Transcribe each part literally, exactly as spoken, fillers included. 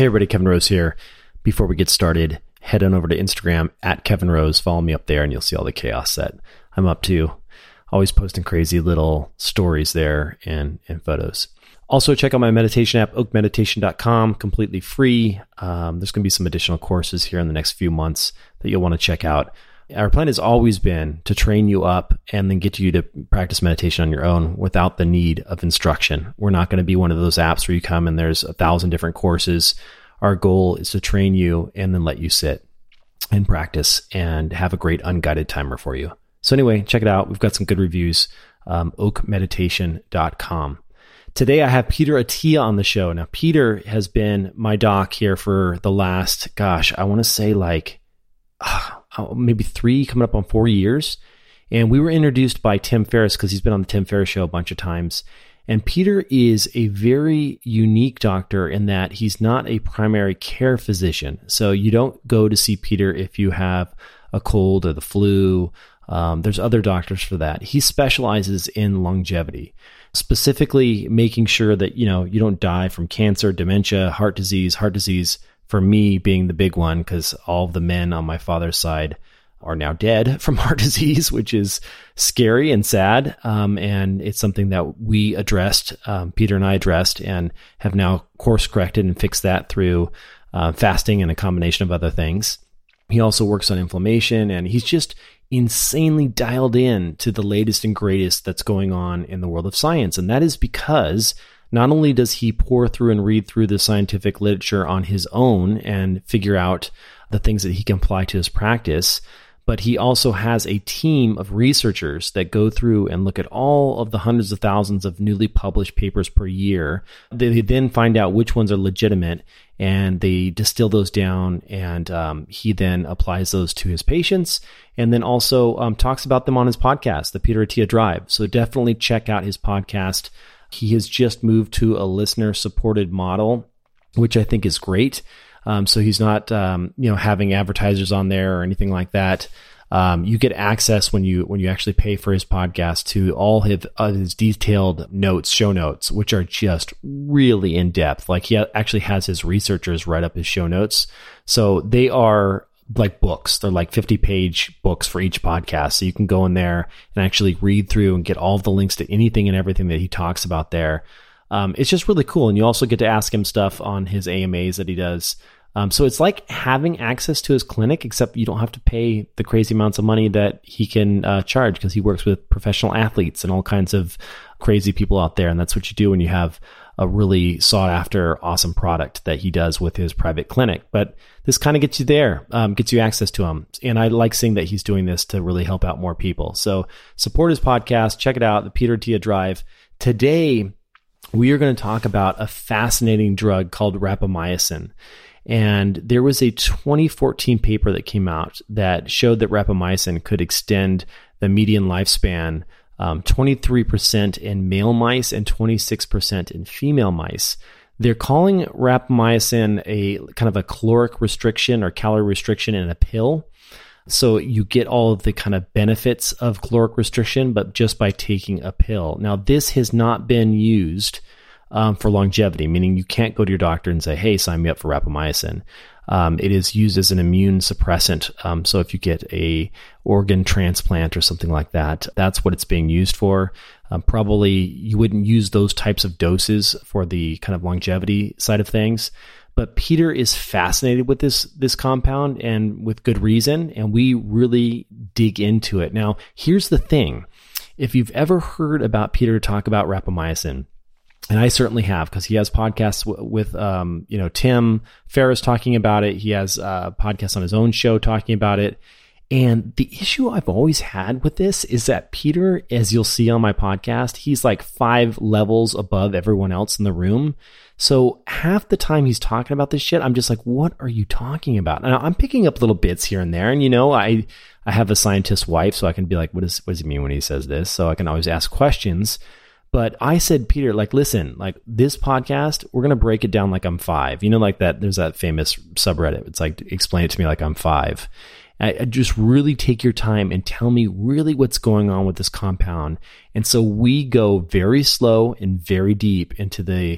Hey everybody, Kevin Rose here. Before we get started, head on over to Instagram at Kevin Rose. Follow me up there and you'll see all the chaos that I'm up to. Always posting crazy little stories there and, and photos. Also, check out my meditation app, oak meditation dot com, completely free. Um, there's going to be some additional courses here in the next few months that you'll want to check out. Our plan has always been to train you up and then get you to practice meditation on your own without the need of instruction. We're not going to be one of those apps where you come and there's a thousand different courses. Our goal is to train you and then let you sit and practice and have a great unguided timer for you. So anyway, check it out. We've got some good reviews, um, oak meditation dot com. Today I have Peter Attia on the show. Now, Peter has been my doc here for the last, gosh, I want to say like uh, maybe three, coming up on four years. And we were introduced by Tim Ferriss because he's been on the Tim Ferriss show a bunch of times. And Peter is a very unique doctor in that he's not a primary care physician. So you don't go to see Peter if you have a cold or the flu. Um, there's other doctors for that. He specializes in longevity, specifically making sure that, you know, you don't die from cancer, dementia, heart disease, heart disease for me being the big one because all of the men on my father's side are now dead from heart disease, which is scary and sad. Um, and it's something that we addressed, um, Peter and I addressed, and have now course corrected and fixed that through uh, fasting and a combination of other things. He also works on inflammation, and he's just insanely dialed in to the latest and greatest that's going on in the world of science. And that is because not only does he pour through and read through the scientific literature on his own and figure out the things that he can apply to his practice, but he also has a team of researchers that go through and look at all of the hundreds of thousands of newly published papers per year. They then find out which ones are legitimate, and they distill those down, and um, he then applies those to his patients, and then also um, talks about them on his podcast, the Peter Attia Drive. So definitely check out his podcast. He has just moved to a listener-supported model, which I think is great. Um, so he's not, um, you know, having advertisers on there or anything like that. Um, you get access when you when you actually pay for his podcast to all his, uh, his detailed notes, show notes, which are just really in depth. Like he actually has his researchers write up his show notes, so they are like books. They're like fifty page books for each podcast. So you can go in there and actually read through and get all the links to anything and everything that he talks about there. Um, it's just really cool. And you also get to ask him stuff on his A M As that he does. Um, so it's like having access to his clinic, except you don't have to pay the crazy amounts of money that he can uh, charge because he works with professional athletes and all kinds of crazy people out there. And that's what you do when you have a really sought after, awesome product that he does with his private clinic. But this kind of gets you there, um, gets you access to him. And I like seeing that he's doing this to really help out more people. So support his podcast. Check it out, the Peter Attia Drive. Today, we are going to talk about a fascinating drug called rapamycin. And there was a twenty fourteen paper that came out that showed that rapamycin could extend the median lifespan um, twenty-three percent in male mice and twenty-six percent in female mice. They're calling rapamycin a kind of a caloric restriction or calorie restriction in a pill. So you get all of the kind of benefits of caloric restriction, but just by taking a pill. Now, this has not been used um, for longevity, meaning you can't go to your doctor and say, hey, sign me up for rapamycin. Um, it is used as an immune suppressant. Um, so if you get a organ transplant or something like that, that's what it's being used for. Um, probably you wouldn't use those types of doses for the kind of longevity side of things. But Peter is fascinated with this this compound, and with good reason, and we really dig into it. Now, here's the thing. If you've ever heard about Peter talk about rapamycin, and I certainly have, because he has podcasts w- with um, you know Tim Ferriss talking about it. He has uh, podcasts on his own show talking about it. And the issue I've always had with this is that Peter, as you'll see on my podcast, he's like five levels above everyone else in the room. So half the time he's talking about this shit, I'm just like, what are you talking about? And I'm picking up little bits here and there. And, you know, I, I have a scientist wife, so I can be like, what, is, what does he mean when he says this? So I can always ask questions. But I said, Peter, like, listen, like this podcast, we're going to break it down like I'm five. You know, like that, there's that famous subreddit. It's like, explain it to me like I'm five. I just really take your time and tell me really what's going on with this compound. And so we go very slow and very deep into the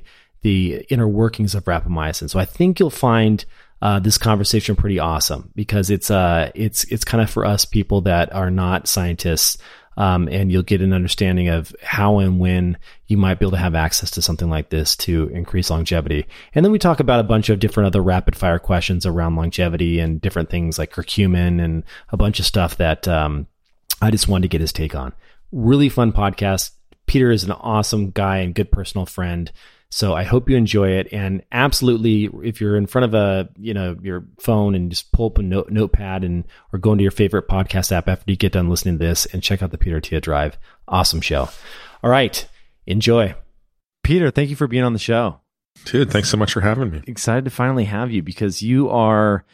the inner workings of rapamycin. So I think you'll find uh, this conversation pretty awesome because it's uh it's it's kind of for us people that are not scientists. Um, and you'll get an understanding of how and when you might be able to have access to something like this to increase longevity. And then we talk about a bunch of different other rapid fire questions around longevity and different things like curcumin and a bunch of stuff that um, I just wanted to get his take on. Really fun podcast. Peter is an awesome guy and good personal friend. So I hope you enjoy it. And absolutely, if you're in front of a, you know, your phone and just pull up a note, notepad and or go into your favorite podcast app after you get done listening to this and check out the Peter Attia Drive. Awesome show. All right. Enjoy. Peter, thank you for being on the show. Dude, thanks so much for having me. Excited to finally have you because you are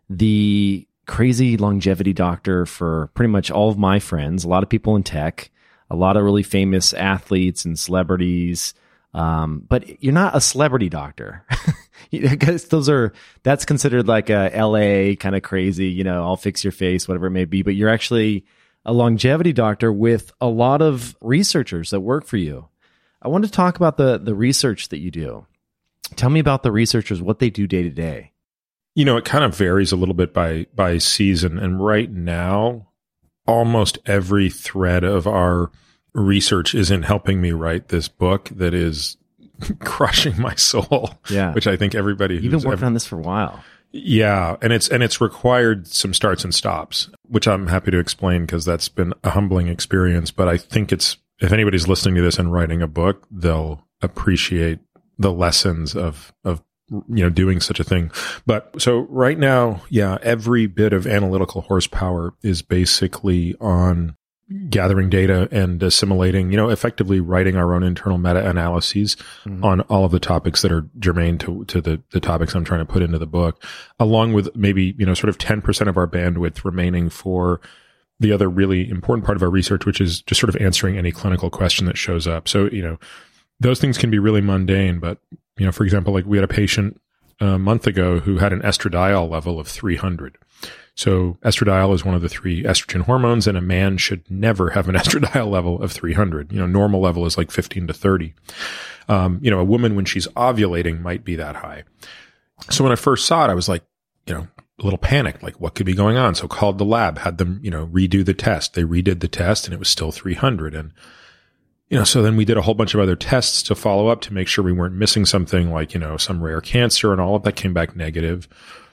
the crazy longevity doctor for pretty much all of my friends, a lot of people in tech, a lot of really famous athletes and celebrities. Um, but you're not a celebrity doctor because those are, that's considered like a L A kind of crazy, you know, I'll fix your face, whatever it may be. But you're actually a longevity doctor with a lot of researchers that work for you. I want to talk about the, the research that you do. Tell me about the researchers, what they do day to day. You know, it kind of varies a little bit by, by season. And right now, almost every thread of our research isn't helping me write this book that is crushing my soul. Yeah. Which I think everybody You've been working ever, on this for a while. Yeah. And it's, and it's required some starts and stops, which I'm happy to explain because that's been a humbling experience. But I think it's, if anybody's listening to this and writing a book, they'll appreciate the lessons of, of, you know, doing such a thing. But so right now, yeah, every bit of analytical horsepower is basically on gathering data and assimilating, you know, effectively writing our own internal meta-analyses mm-hmm. on all of the topics that are germane to, to the, the topics I'm trying to put into the book, along with maybe, you know, sort of ten percent of our bandwidth remaining for the other really important part of our research, which is just sort of answering any clinical question that shows up. So, you know, those things can be really mundane, but, you know, for example, like we had a patient a month ago who had an estradiol level of three hundred. So estradiol is one of the three estrogen hormones, and a man should never have an estradiol level of three hundred. You know, normal level is like fifteen to thirty. Um, you know, a woman when she's ovulating might be that high. So when I first saw it, I was like, you know, a little panicked, like what could be going on? So called the lab, had them, you know, redo the test. They redid the test and it was still three hundred. And, you know, so then we did a whole bunch of other tests to follow up to make sure we weren't missing something like, you know, some rare cancer, and all of that came back negative.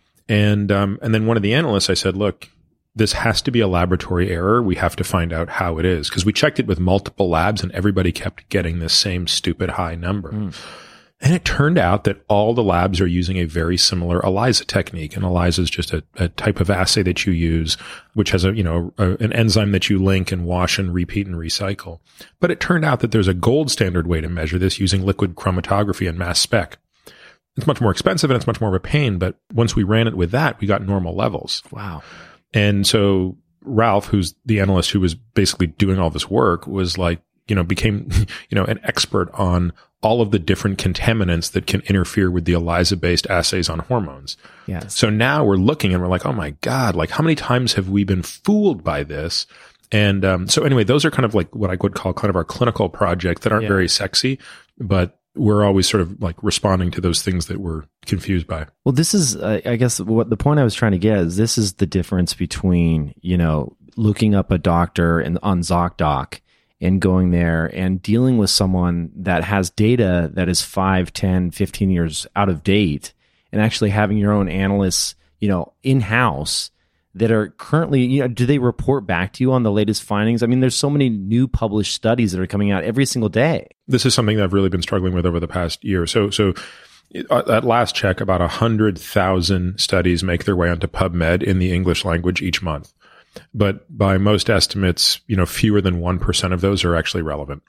And, um, and then one of the analysts, I said, look, this has to be a laboratory error. We have to find out how it is. Cause we checked it with multiple labs and everybody kept getting this same stupid high number. Mm. And it turned out that all the labs are using a very similar ELISA technique. And ELISA is just a, a type of assay that you use, which has a, you know, a, an enzyme that you link and wash and repeat and recycle. But it turned out that there's a gold standard way to measure this using liquid chromatography and mass spec. It's much more expensive and it's much more of a pain, but once we ran it with that, we got normal levels. Wow. And so Ralph, who's the analyst who was basically doing all this work, was like, you know, became, you know, an expert on all of the different contaminants that can interfere with the ELISA-based assays on hormones. Yes. So now we're looking and we're like, oh my God, like how many times have we been fooled by this? And um, so anyway, those are kind of like what I would call kind of our clinical projects that aren't yeah. very sexy, but we're always sort of like responding to those things that we're confused by. Well, this is, uh, I guess what the point I was trying to get is this is the difference between, you know, looking up a doctor and on ZocDoc and going there and dealing with someone that has data that is five, ten, fifteen years out of date, and actually having your own analysts, you know, in-house that are currently, you know, do they report back to you on the latest findings? I mean, there's so many new published studies that are coming out every single day. This is something that I've really been struggling with over the past year. So, so at last check, about one hundred thousand studies make their way onto PubMed in the English language each month. But by most estimates, you know, fewer than one percent of those are actually relevant,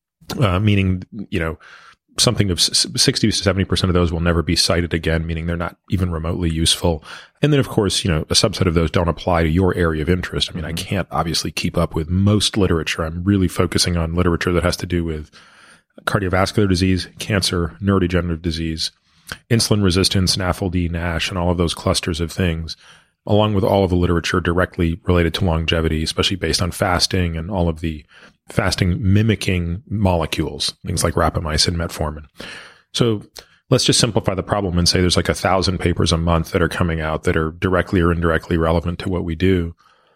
uh, meaning, you know, something of sixty to seventy percent of those will never be cited again, meaning they're not even remotely useful. And then, of course, you know, a subset of those don't apply to your area of interest. I mean, mm-hmm. I can't obviously keep up with most literature. I'm really focusing on literature that has to do with cardiovascular disease, cancer, neurodegenerative disease, insulin resistance, N A F L D, NASH, and all of those clusters of things, along with all of the literature directly related to longevity, especially based on fasting and all of the fasting mimicking molecules, things like rapamycin, metformin. So let's just simplify the problem and say there's like a thousand papers a month that are coming out that are directly or indirectly relevant to what we do.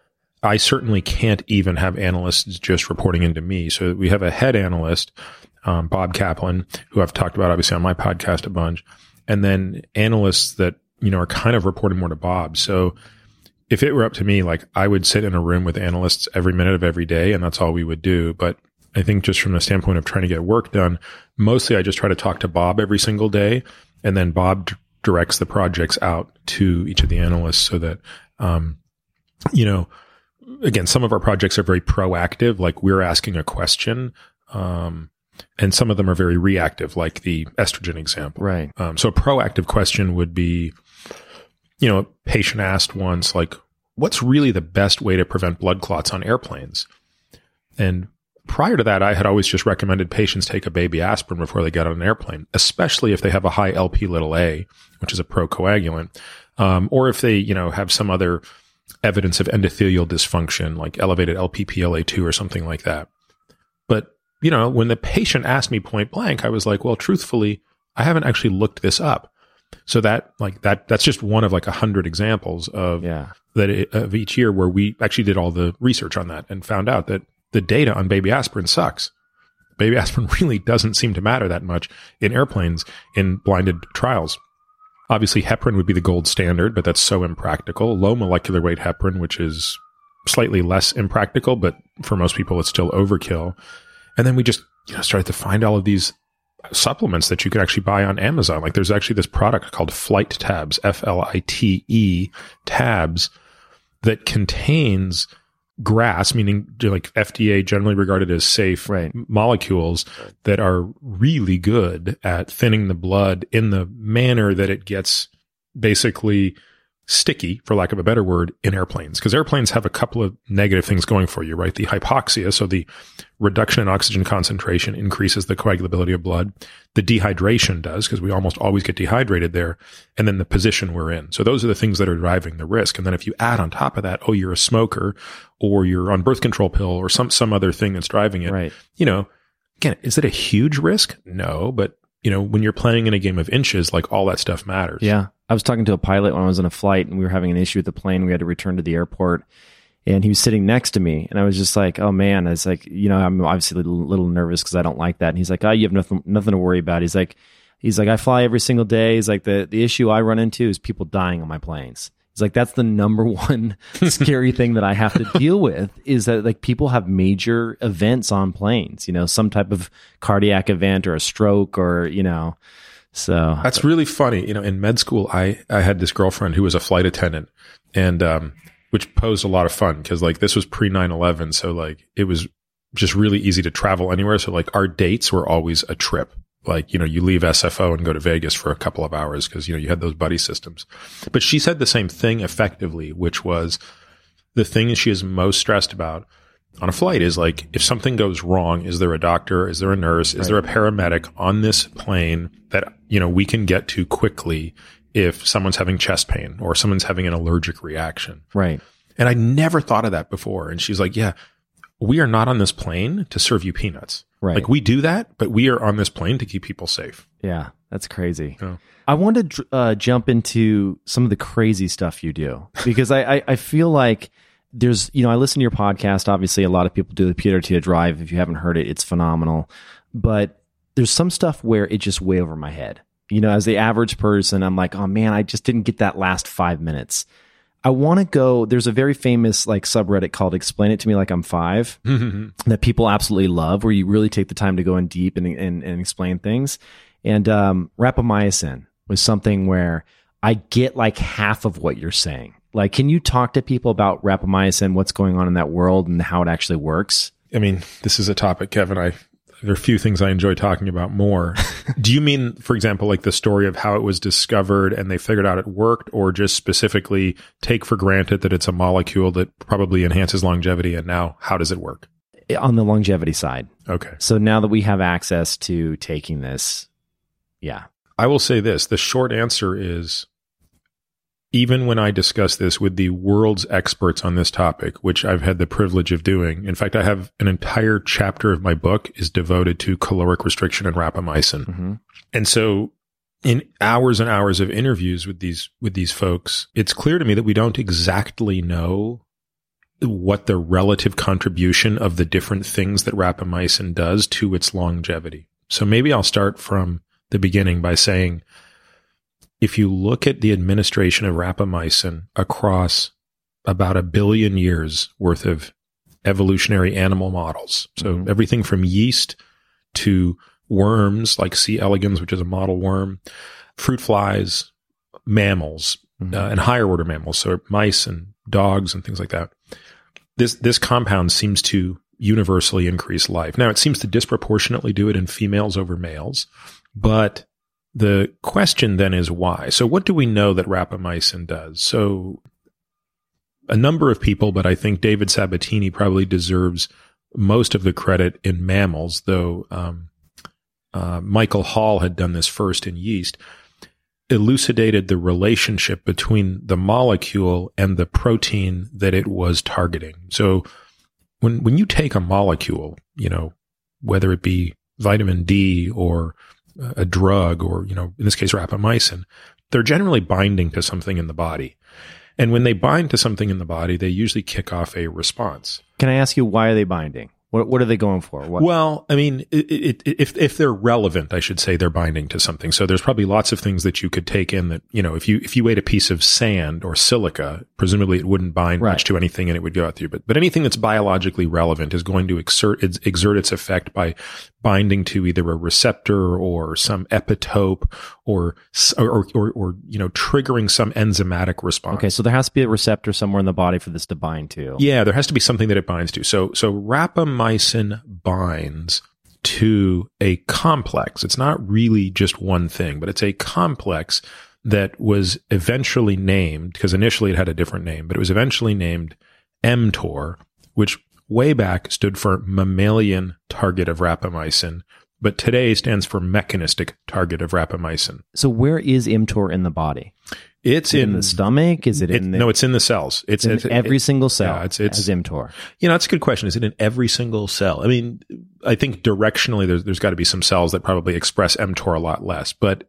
I certainly can't even have analysts just reporting into me. So we have a head analyst, um, Bob Kaplan, who I've talked about obviously on my podcast a bunch, and then analysts that, you know, are kind of reporting more to Bob. So if it were up to me, like I would sit in a room with analysts every minute of every day, and that's all we would do. But I think just from the standpoint of trying to get work done, mostly I just try to talk to Bob every single day, and then Bob d- directs the projects out to each of the analysts so that, um, you know, again, some of our projects are very proactive, like we're asking a question, um, and some of them are very reactive, like the estrogen example. Right. Um, so a proactive question would be, you know, a patient asked once, like, what's really the best way to prevent blood clots on airplanes? And prior to that, I had always just recommended patients take a baby aspirin before they get on an airplane, especially if they have a high L P little a, which is a procoagulant, um, or if they, you know, have some other evidence of endothelial dysfunction, like elevated L P P L A two or something like that. But, you know, when the patient asked me point blank, I was like, well, truthfully, I haven't actually looked this up. So that, like that, that's just one of like a hundred examples of yeah. that it, of each year where we actually did all the research on that and found out that the data on baby aspirin sucks. Baby aspirin really doesn't seem to matter that much in airplanes in blinded trials. Obviously, heparin would be the gold standard, but that's so impractical. Low molecular weight heparin, which is slightly less impractical, but for most people, it's still overkill. And then we just, you know, started to find all of these supplements that you could actually buy on Amazon. Like there's actually this product called Flight Tabs, F L I T E tabs, that contains GRAS, meaning like F D A generally regarded as safe right. molecules that are really good at thinning the blood in the manner that it gets basically sticky, for lack of a better word, in airplanes. Because airplanes have a couple of negative things going for you, right? The hypoxia, so the reduction in oxygen concentration increases the coagulability of blood. The dehydration does, because we almost always get dehydrated there. And then the position we're in. So those are the things that are driving the risk. And then if you add on top of that, oh, you're a smoker, or you're on birth control pill, or some some other thing that's driving it, right. you know, again, is it a huge risk? No, but you know, when you're playing in a game of inches, like all that stuff matters. Yeah. I was talking to a pilot when I was on a flight and we were having an issue with the plane. We had to return to the airport and he was sitting next to me. And I was just like, oh man, it's like, you know, I'm obviously a little, little nervous because I don't like that. And he's like, oh, you have nothing, nothing to worry about. He's like, he's like, I fly every single day. He's like, the, the issue I run into is people dying on my planes. He's like, that's the number one scary thing that I have to deal with is that like people have major events on planes, you know, some type of cardiac event or a stroke or, you know, so. That's really funny. You know, in med school, I, I had this girlfriend who was a flight attendant and, um, which posed a lot of fun because like this was pre nine eleven. So like it was just really easy to travel anywhere. So like our dates were always a trip. Like, you know, you leave S F O and go to Vegas for a couple of hours because, you know, you had those buddy systems. But she said the same thing effectively, which was the thing she is most stressed about on a flight is like, if something goes wrong, is there a doctor? Is there a nurse? Is there a paramedic on this plane that, you know, we can get to quickly if someone's having chest pain or someone's having an allergic reaction? Right. And I never thought of that before. And she's like, yeah, we are not on this plane to serve you peanuts. Right. Like we do that, but we are on this plane to keep people safe. Yeah, that's crazy. Yeah. I want to uh, jump into some of the crazy stuff you do because I, I, I feel like there's, you know, I listen to your podcast. Obviously, a lot of people do the P R T Drive. If you haven't heard it, it's phenomenal. But there's some stuff where it just way over my head. You know, as the average person, I'm like, oh man, I just didn't get that last five minutes. I want to go, there's a very famous like subreddit called Explain It to Me Like I'm Five that people absolutely love, where you really take the time to go in deep and, and, and explain things. And um, rapamycin was something where I get like half of what you're saying. Like, can you talk to people about rapamycin, what's going on in that world and how it actually works? I mean, this is a topic, Kevin, I there are a few things I enjoy talking about more. Do you mean, for example, like the story of how it was discovered and they figured out it worked, or just specifically take for granted that it's a molecule that probably enhances longevity and now how does it work? On the longevity side. Okay. So now that we have access to taking this, yeah. I will say this. The short answer is even when I discuss this with the world's experts on this topic, which I've had the privilege of doing, in fact, I have an entire chapter of my book is devoted to caloric restriction and rapamycin. Mm-hmm. And so in hours and hours of interviews with these, with these folks, it's clear to me that we don't exactly know what the relative contribution of the different things that rapamycin does to its longevity. So maybe I'll start from the beginning by saying, if you look at the administration of rapamycin across about a billion years worth of evolutionary animal models, so mm-hmm. everything from yeast to worms like C. elegans, which is a model worm, fruit flies, mammals, mm-hmm. uh, and higher order mammals, so mice and dogs and things like that, this this compound seems to universally increase life. Now, it seems to disproportionately do it in females over males, but the question then is why? So what do we know that rapamycin does? So a number of people, but I think David Sabatini probably deserves most of the credit in mammals, though um, uh, Michael Hall had done this first in yeast, elucidated the relationship between the molecule and the protein that it was targeting. So when when you take a molecule, you know, whether it be vitamin D or a drug or, you know, in this case, rapamycin, they're generally binding to something in the body. And when they bind to something in the body, they usually kick off a response. Can I ask you, why are they binding? What what are they going for? What? Well, I mean, it, it, if if they're relevant, I should say they're binding to something. So there's probably lots of things that you could take in that, you know, if you if you ate a piece of sand or silica, presumably it wouldn't bind right. much to anything and it would go out through. But but anything that's biologically relevant is going to exert exert its effect by binding to either a receptor or some epitope or or or, or you know, triggering some enzymatic response. Okay, so there has to be a receptor somewhere in the body for this to bind to. Yeah, there has to be something that it binds to. So so rapamycin binds to a complex. It's not really just one thing, but it's a complex that was eventually named, because initially it had a different name, but it was eventually named mTOR, which way back stood for mammalian target of rapamycin, but today stands for mechanistic target of rapamycin. So where is mTOR in the body? It's in, in the stomach. Is it, it in the, no? It's in the cells. It's, it's in it's every it, single cell. Yeah, it's it's has mTOR. You know, that's a good question. Is it in every single cell? I mean, I think directionally, there's there's got to be some cells that probably express mTOR a lot less, but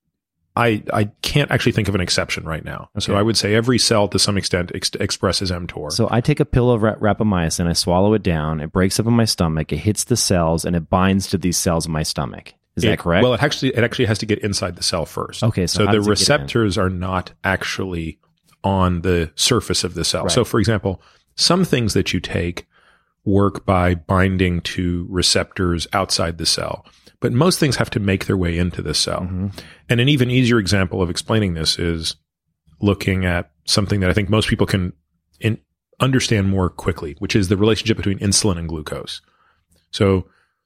I I can't actually think of an exception right now. Okay. So I would say every cell to some extent ex- expresses mTOR. So I take a pill of ra- rapamycin, I swallow it down, it breaks up in my stomach, it hits the cells, and it binds to these cells in my stomach. Is it, that correct? Well, it actually it actually has to get inside the cell first. Okay, so, so the receptors are not actually on the surface of the cell. Right. So, for example, some things that you take work by binding to receptors outside the cell, but most things have to make their way into the cell. Mm-hmm. And an even easier example of explaining this is looking at something that I think most people can in, understand more quickly, which is the relationship between insulin and glucose. So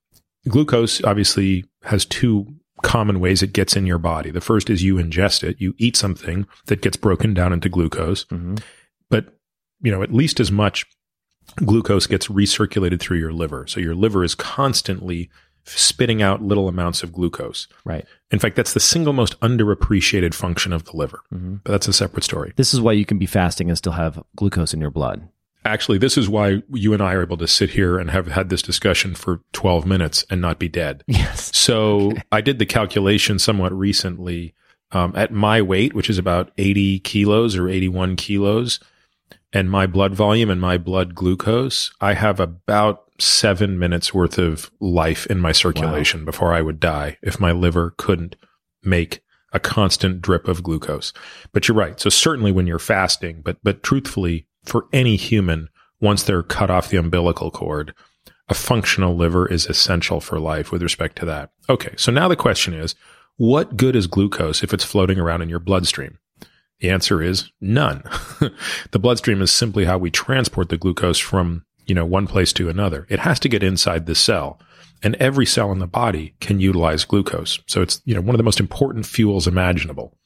glucose obviously has two common ways it gets in your body. The first is you ingest it. You eat something that gets broken down into glucose. Mm-hmm. But, you know, at least as much glucose gets recirculated through your liver. So your liver is constantly spitting out little amounts of glucose. Right. In fact, that's the single most underappreciated function of the liver. Mm-hmm. But that's a separate story. This is why you can be fasting and still have glucose in your blood. Actually, this is why you and I are able to sit here and have had this discussion for twelve minutes and not be dead. Yes. So okay. I did the calculation somewhat recently. Um, at my weight, which is about eighty kilos or eighty-one kilos, and my blood volume and my blood glucose, I have about seven minutes worth of life in my circulation wow. before I would die if my liver couldn't make a constant drip of glucose. But you're right. So certainly when you're fasting, but but truthfully, for any human, once they're cut off the umbilical cord, a functional liver is essential for life with respect to that. Okay, so now the question is, what good is glucose if it's floating around in your bloodstream? The answer is none. The bloodstream is simply how we transport the glucose from, you know, one place to another. It has to get inside the cell, and every cell in the body can utilize glucose. So it's, you know, one of the most important fuels imaginable.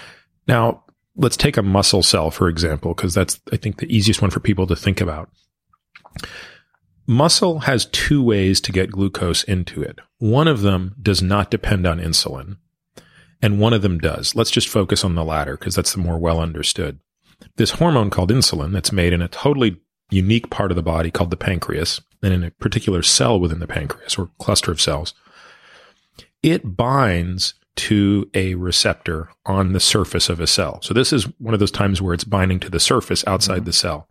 Now, let's take a muscle cell, for example, because that's, I think, the easiest one for people to think about. Muscle has two ways to get glucose into it. One of them does not depend on insulin, and one of them does. Let's just focus on the latter because that's the more well understood. This hormone called insulin that's made in a totally unique part of the body called the pancreas, and in a particular cell within the pancreas or cluster of cells, it binds to a receptor on the surface of a cell. So this is one of those times where it's binding to the surface outside mm-hmm. the cell.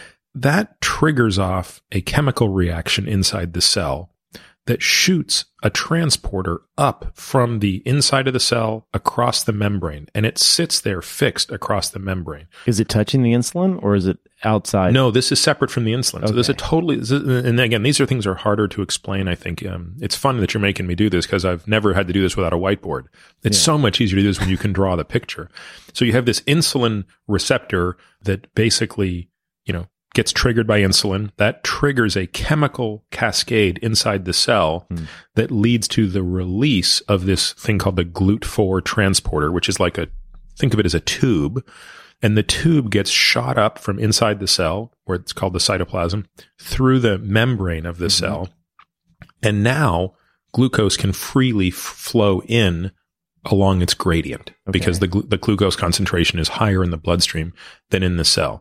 That triggers off a chemical reaction inside the cell that shoots a transporter up from the inside of the cell across the membrane, and it sits there fixed across the membrane. Is it touching the insulin, or is it outside? No, this is separate from the insulin. Okay. So this is totally, this is, and again, these are things that are harder to explain, I think. Um, it's fun that you're making me do this because I've never had to do this without a whiteboard. It's yeah. so much easier to do this when you can draw the picture. So you have this insulin receptor that basically, you know, gets triggered by insulin. That triggers a chemical cascade inside the cell mm. that leads to the release of this thing called the G L U T four transporter, which is like a, think of it as a tube. And the tube gets shot up from inside the cell, where it's called the cytoplasm, through the membrane of the mm-hmm. cell. And now glucose can freely f- flow in along its gradient okay. because the, gl- the glucose concentration is higher in the bloodstream than in the cell.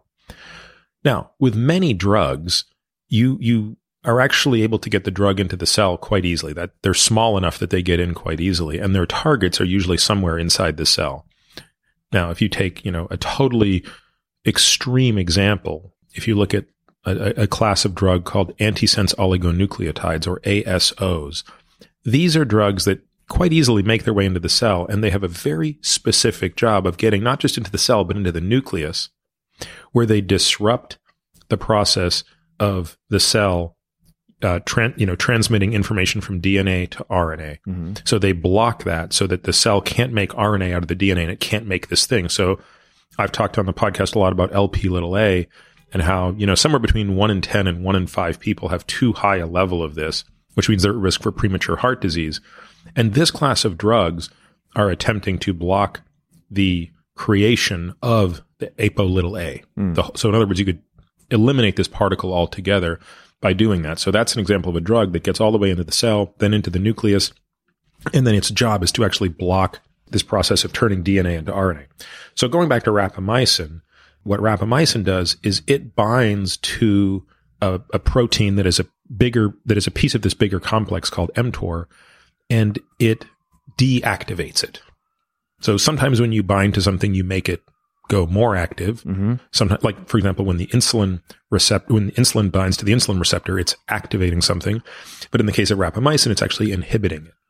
Now, with many drugs, you you are actually able to get the drug into the cell quite easily. That they're small enough that they get in quite easily, and their targets are usually somewhere inside the cell. Now, if you take, you know, a totally extreme example, if you look at a, a class of drug called antisense oligonucleotides, or A S Os, these are drugs that quite easily make their way into the cell, and they have a very specific job of getting not just into the cell, but into the nucleus, where they disrupt the process of the cell, uh, tran- you know, transmitting information from D N A to R N A. Mm-hmm. So they block that so that the cell can't make R N A out of the D N A, and it can't make this thing. So I've talked on the podcast a lot about L P little a and how, you know, somewhere between one in ten and one in five people have too high a level of this, which means they're at risk for premature heart disease. And this class of drugs are attempting to block the creation of the apo little a. Mm. The, so in other words, you could eliminate this particle altogether by doing that. So that's an example of a drug that gets all the way into the cell, then into the nucleus, and then its job is to actually block this process of turning D N A into R N A. So going back to rapamycin, what rapamycin does is it binds to a, a protein that is a bigger, that is a piece of this bigger complex called mTOR, and it deactivates it. So sometimes when you bind to something, you make it go more active. Mm-hmm. Sometimes, like for example, when the insulin receptor, when the insulin binds to the insulin receptor, it's activating something. But in the case of rapamycin, it's actually inhibiting it.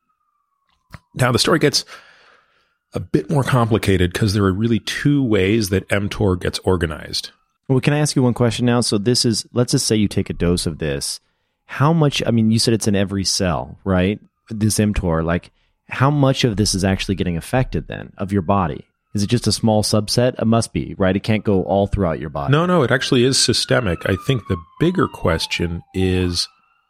Now the story gets a bit more complicated because there are really two ways that mTOR gets organized. Well, can I ask you one question now? So this is, let's just say you take a dose of this. How much, I mean, you said it's in every cell, right? This mTOR, like, how much of this is actually getting affected then of your body? Is it just a small subset? It must be, right? It can't go all throughout your body. No, no, it actually is systemic. I think the bigger question is,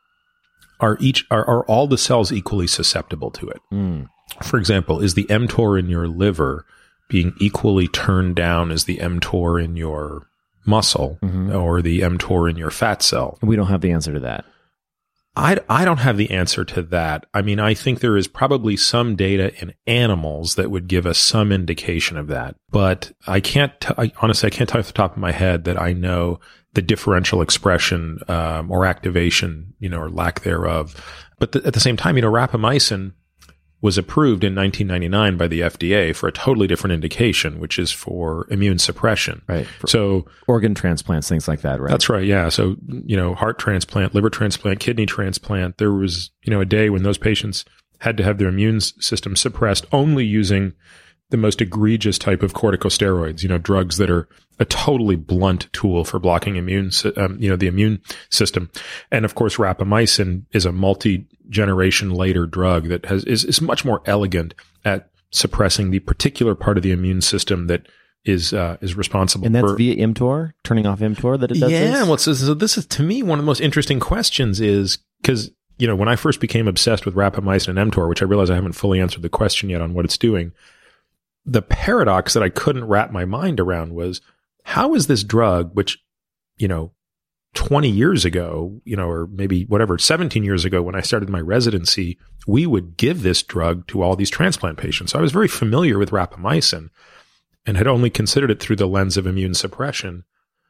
are each are, are all the cells equally susceptible to it? Mm. For example, is the mTOR in your liver being equally turned down as the mTOR in your muscle mm-hmm. or the mTOR in your fat cell? We don't have the answer to that. I, I don't have the answer to that. I mean, I think there is probably some data in animals that would give us some indication of that. But I can't, t- I, honestly, I can't tell you off the top of my head that I know the differential expression um, or activation, you know, or lack thereof. But th- at the same time, you know, rapamycin was approved in nineteen ninety-nine by the F D A for a totally different indication, which is for immune suppression. Right. For so organ transplants, things like that, right? That's right. Yeah. So, you know, heart transplant, liver transplant, kidney transplant. There was, you know, a day when those patients had to have their immune system suppressed only using the most egregious type of corticosteroids, you know, drugs that are a totally blunt tool for blocking immune, um, you know, the immune system. And of course, rapamycin is a multi-generation later drug that has is, is much more elegant at suppressing the particular part of the immune system that is uh, is responsible. And that's for, via mTOR, turning off mTOR that it does yeah, this? well, so, so this is, to me, one of the most interesting questions is, because, you know, when I first became obsessed with rapamycin and mTOR, which I realize I haven't fully answered the question yet on what it's doing, the paradox that I couldn't wrap my mind around was, how is this drug, which, you know, twenty years ago, you know, or maybe whatever, seventeen years ago when I started my residency, we would give this drug to all these transplant patients. So I was very familiar with rapamycin and had only considered it through the lens of immune suppression.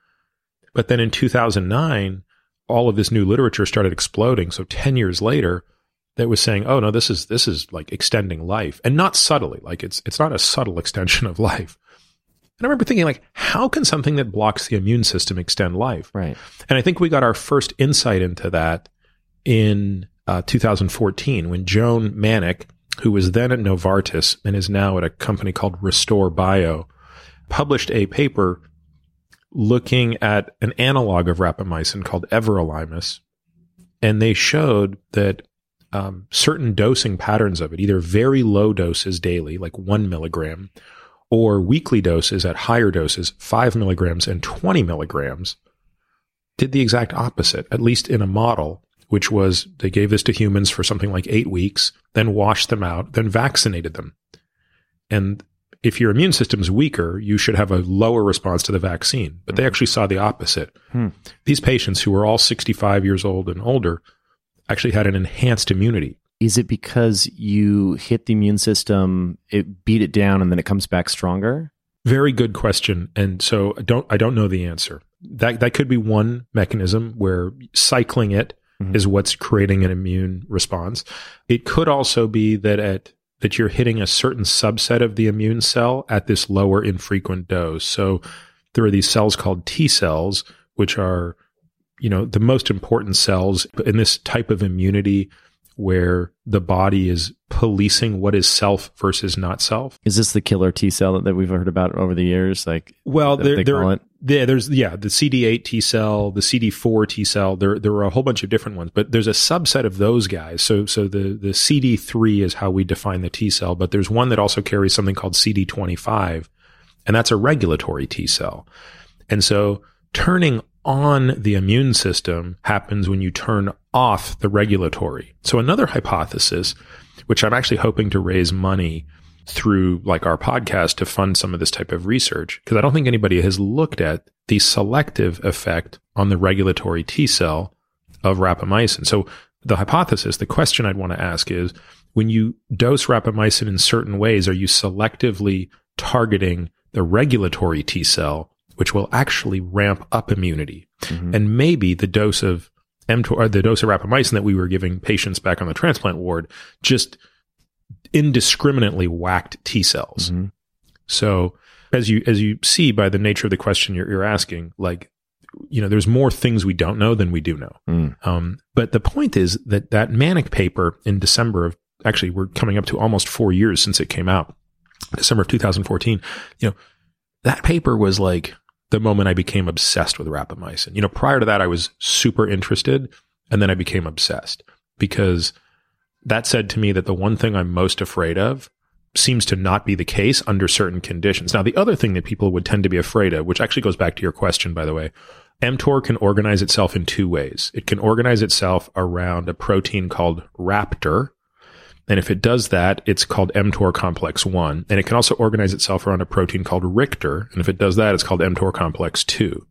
But then in two thousand nine, all of this new literature started exploding. So ten years later, that was saying, oh no, this is, this is like extending life, and not subtly. Like it's, it's not a subtle extension of life. And I remember thinking, like, how can something that blocks the immune system extend life? Right. And I think we got our first insight into that in uh, two thousand fourteen when Joan Manick, who was then at Novartis and is now at a company called Restore Bio, published a paper looking at an analog of rapamycin called everolimus. And they showed that um, certain dosing patterns of it, either very low doses daily, like one milligram, or weekly doses at higher doses, five milligrams and twenty milligrams, did the exact opposite, at least in a model, which was they gave this to humans for something like eight weeks, then washed them out, then vaccinated them. And if your immune system's weaker, you should have a lower response to the vaccine. But they actually saw the opposite. Hmm. These patients, who were all sixty-five years old and older, actually had an enhanced immunity. Is it because you hit the immune system, it beat it down, and then it comes back stronger? Very good question. And so I don't, I don't know the answer. That, that could be one mechanism where cycling it mm-hmm. is what's creating an immune response. It could also be that at, that you're hitting a certain subset of the immune cell at this lower infrequent dose. So there are these cells called T cells, which are, you know, the most important cells in this type of immunity where the body is policing what is self versus not self. Is this the killer T cell that, that we've heard about over the years? Like, well, there, they there, call it? yeah, there's, yeah, the C D eight T cell, the C D four T cell, there, there are a whole bunch of different ones, but there's a subset of those guys. So, so the, the C D three is how we define the T cell, but there's one that also carries something called C D twenty-five, and that's a regulatory T cell. And so turning on the immune system happens when you turn off the regulatory. So another hypothesis, which I'm actually hoping to raise money through like our podcast to fund some of this type of research, because I don't think anybody has looked at the selective effect on the regulatory T cell of rapamycin. So the hypothesis, the question I'd want to ask is, when you dose rapamycin in certain ways, are you selectively targeting the regulatory T cell, which will actually ramp up immunity? Mm-hmm. And maybe the dose of mTOR, or the dose of rapamycin that we were giving patients back on the transplant ward just indiscriminately whacked T cells. Mm-hmm. So as you, as you see by the nature of the question you're, you're asking, like, you know, there's more things we don't know than we do know. Mm. Um, but the point is that that Manick paper in December of, actually we're coming up to almost four years since it came out, December of two thousand fourteen, you know, that paper was like the moment I became obsessed with rapamycin. You know, prior to that, I was super interested, and then I became obsessed because that said to me that the one thing I'm most afraid of seems to not be the case under certain conditions. Now, the other thing that people would tend to be afraid of, which actually goes back to your question, by the way, mTOR can organize itself in two ways. It can organize itself around a protein called Raptor. And if it does that, it's called mTOR complex one. And it can also organize itself around a protein called Richter. And if it does that, it's called mTOR complex two.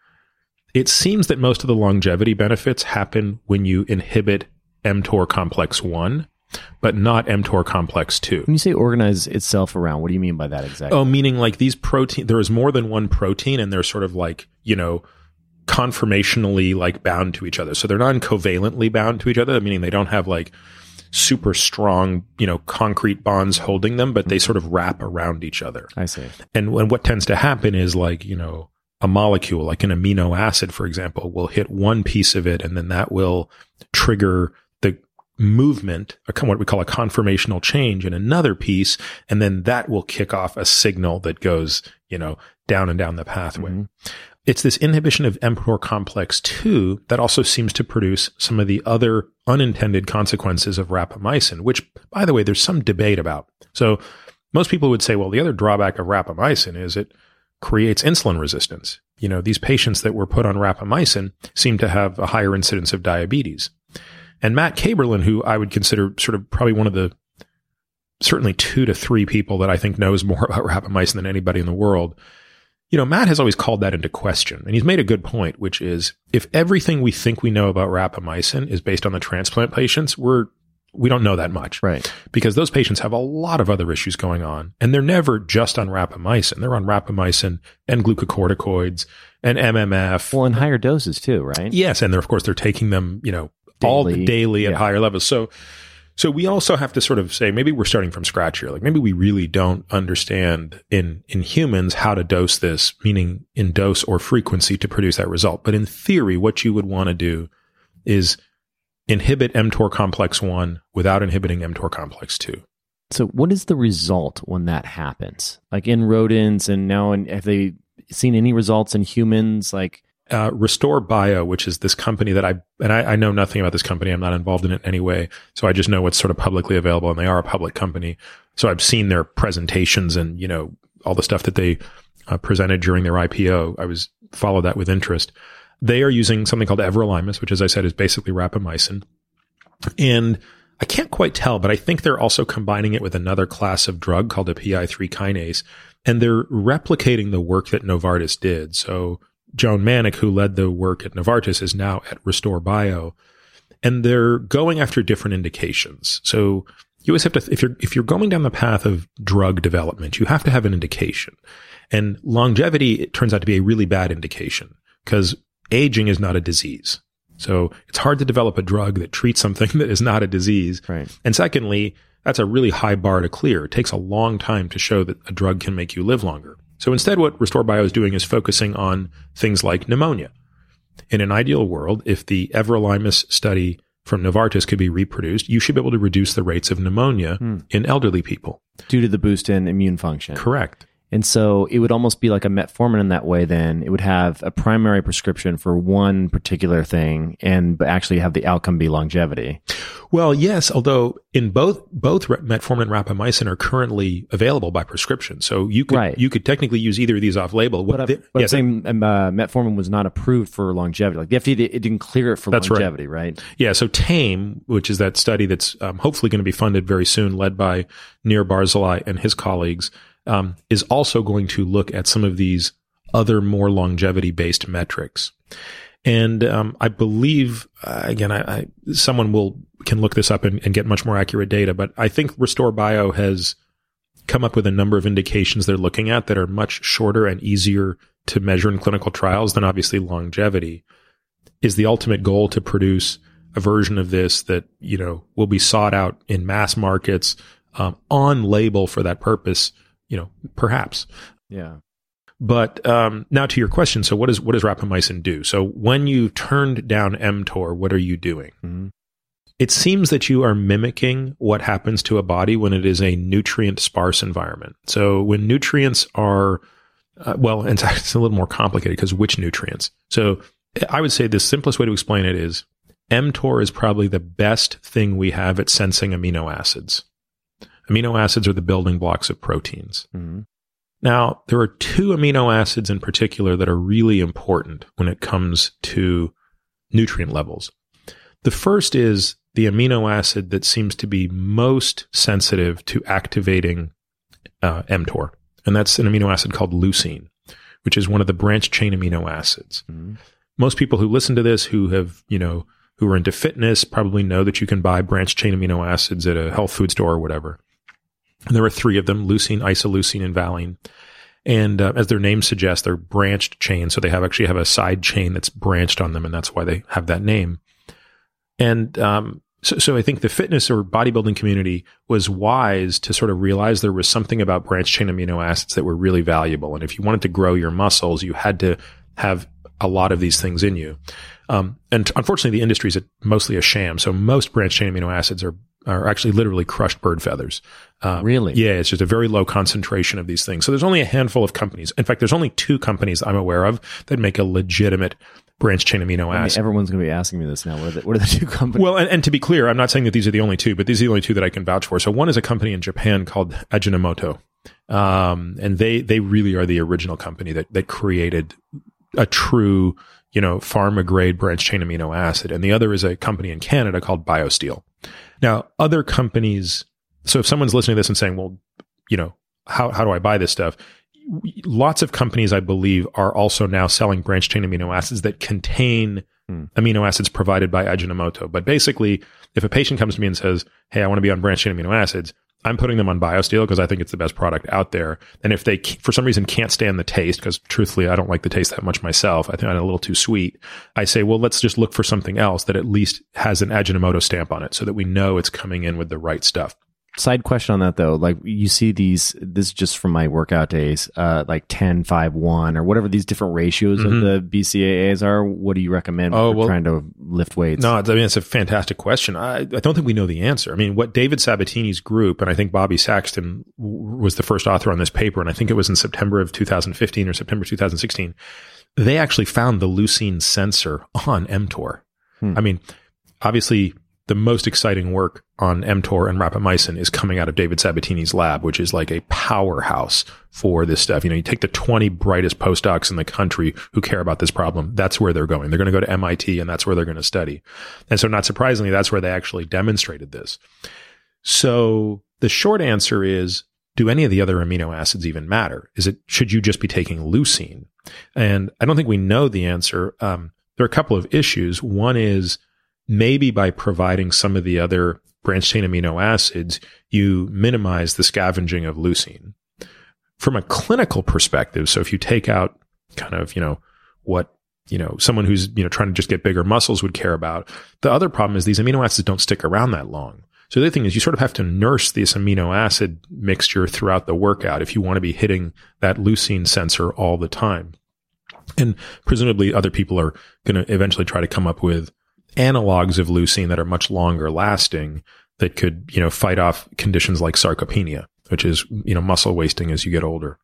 It seems that most of the longevity benefits happen when you inhibit mTOR complex one, but not mTOR complex two. When you say organize itself around, what do you mean by that exactly? Oh, meaning like these protein, there is more than one protein, and they're sort of like, you know, conformationally like bound to each other. So they're non-covalently bound to each other, meaning they don't have like super strong, you know, concrete bonds holding them, but they sort of wrap around each other. I see. And when what tends to happen is like, you know, a molecule like an amino acid, for example, will hit one piece of it, and then that will trigger the movement, what we call a conformational change in another piece, and then that will kick off a signal that goes, you know, down and down the pathway. Mm-hmm. It's this inhibition of mTOR complex two that also seems to produce some of the other unintended consequences of rapamycin, which, by the way, there's some debate about. So most people would say, well, the other drawback of rapamycin is it creates insulin resistance. You know, these patients that were put on rapamycin seem to have a higher incidence of diabetes. And Matt Kaberlin, who I would consider sort of probably one of the certainly two to three people that I think knows more about rapamycin than anybody in the world, you know, Matt has always called that into question, and he's made a good point, which is if everything we think we know about rapamycin is based on the transplant patients, we're, we don't know that much. Right. Because those patients have a lot of other issues going on, and they're never just on rapamycin. They're on rapamycin and glucocorticoids and M M F. Well, in higher doses too, right? Yes. And they're, of course, they're taking them, you know, daily. all the daily at yeah. higher levels. So, So we also have to sort of say, maybe we're starting from scratch here. Like maybe we really don't understand in, in humans how to dose this, meaning in dose or frequency to produce that result. But in theory, what you would want to do is inhibit mTOR complex one without inhibiting mTOR complex two. So what is the result when that happens? Like in rodents and now, in, have they seen any results in humans? Like, Uh, Restore Bio, which is this company that I, and I, I know nothing about this company. I'm not involved in it in any way. So I just know what's sort of publicly available, and they are a public company. So I've seen their presentations and, you know, all the stuff that they uh, presented during their I P O. I was followed that with interest. They are using something called everolimus, which, as I said, is basically rapamycin. And I can't quite tell, but I think they're also combining it with another class of drug called a P I three kinase. And they're replicating the work that Novartis did. So Joan Manick, who led the work at Novartis, is now at Restore Bio, and they're going after different indications. So you always have to, if you're, if you're going down the path of drug development, you have to have an indication. And longevity, it turns out to be a really bad indication because aging is not a disease. So it's hard to develop a drug that treats something that is not a disease. Right. And secondly, that's a really high bar to clear. It takes a long time to show that a drug can make you live longer. So instead, what Restore Bio is doing is focusing on things like pneumonia. In an ideal world, if the everolimus study from Novartis could be reproduced, you should be able to reduce the rates of pneumonia hmm. in elderly people. Due to the boost in immune function. Correct. And so it would almost be like a metformin in that way then. It would have a primary prescription for one particular thing and actually have the outcome be longevity. Well, yes, although in both both metformin and rapamycin are currently available by prescription. So you could right. you could technically use either of these off-label. But, the, but yeah, I'm saying um, uh, metformin was not approved for longevity. Like the F D A, it didn't clear it for that's longevity, right. right? Yeah, so TAME, which is that study that's um, hopefully going to be funded very soon, led by Nir Barzilai and his colleagues, Um, is also going to look at some of these other more longevity-based metrics. And um, I believe, uh, again, I, I, someone will can look this up and, and get much more accurate data, but I think Restore Bio has come up with a number of indications they're looking at that are much shorter and easier to measure in clinical trials than obviously longevity. Is the ultimate goal to produce a version of this that, you know, will be sought out in mass markets um, on label for that purpose? You know, perhaps. Yeah. But um, now to your question. So what, is, what does rapamycin do? So when you turned down mTOR, what are you doing? Mm-hmm. It seems that you are mimicking what happens to a body when it is a nutrient-sparse environment. So when nutrients are, uh, well, it's, it's a little more complicated because which nutrients? So I would say the simplest way to explain it is mTOR is probably the best thing we have at sensing amino acids. Amino acids are the building blocks of proteins. Mm-hmm. Now, there are two amino acids in particular that are really important when it comes to nutrient levels. The first is the amino acid that seems to be most sensitive to activating uh, mTOR, and that's an amino acid called leucine, which is one of the branched chain amino acids. Mm-hmm. Most people who listen to this who have, you know, who are into fitness probably know that you can buy branched chain amino acids at a health food store or whatever. And there are three of them, leucine, isoleucine, and valine. And uh, as their name suggests, they're branched chains. So they have actually have a side chain that's branched on them, and that's why they have that name. And um, so, so I think the fitness or bodybuilding community was wise to sort of realize there was something about branched chain amino acids that were really valuable. And if you wanted to grow your muscles, you had to have a lot of these things in you. Um, and unfortunately, the industry is mostly a sham. So most branched chain amino acids are are actually literally crushed bird feathers. Uh, really? Yeah, it's just a very low concentration of these things. So there's only a handful of companies. In fact, there's only two companies I'm aware of that make a legitimate branched chain amino I acid. mean, everyone's going to be asking me this now. What are the, what are the two companies? Well, and, and to be clear, I'm not saying that these are the only two, but these are the only two that I can vouch for. So one is a company in Japan called Ajinomoto. Um, and they, they really are the original company that, that created a true, you know, pharma grade branched chain amino acid. And the other is a company in Canada called BioSteel. Now, other companies, so if someone's listening to this and saying, well, you know, how, how do I buy this stuff? lots of companies, I believe, are also now selling branched chain amino acids that contain hmm. amino acids provided by Ajinomoto. But basically, if a patient comes to me and says, hey, I want to be on branched chain amino acids, I'm putting them on BioSteel because I think it's the best product out there. And if they, for some reason, can't stand the taste, because truthfully, I don't like the taste that much myself, I think I'm a little too sweet, I say, well, let's just look for something else that at least has an Ajinomoto stamp on it so that we know it's coming in with the right stuff. Side question on that though, like you see these, this is just from my workout days, uh, like ten, five, one, or whatever these different ratios mm-hmm. of the B C A As are. What do you recommend oh, for well, trying to lift weights? No, I mean, it's a fantastic question. I, I don't think we know the answer. I mean, what David Sabatini's group, and I think Bobby Saxton w- was the first author on this paper, and I think it was in September of two thousand fifteen or September two thousand sixteen, they actually found the leucine sensor on mTOR. Hmm. I mean, obviously, the most exciting work on mTOR and rapamycin is coming out of David Sabatini's lab, which is like a powerhouse for this stuff. You know, you take the twenty brightest postdocs in the country who care about this problem. That's where they're going. They're going to go to M I T and that's where they're going to study. And so not surprisingly, that's where they actually demonstrated this. So the short answer is, do any of the other amino acids even matter? Is it, should you just be taking leucine? And I don't think we know the answer. Um, there are a couple of issues. One is, maybe by providing some of the other branched chain amino acids, you minimize the scavenging of leucine. From a clinical perspective, so if you take out kind of, you know, what, you know, someone who's, you know, trying to just get bigger muscles would care about, the other problem is these amino acids don't stick around that long. So the other thing is you sort of have to nurse this amino acid mixture throughout the workout if you want to be hitting that leucine sensor all the time. And presumably other people are going to eventually try to come up with analogs of leucine that are much longer lasting that could, you know, fight off conditions like sarcopenia, which is, you know, muscle wasting as you get older.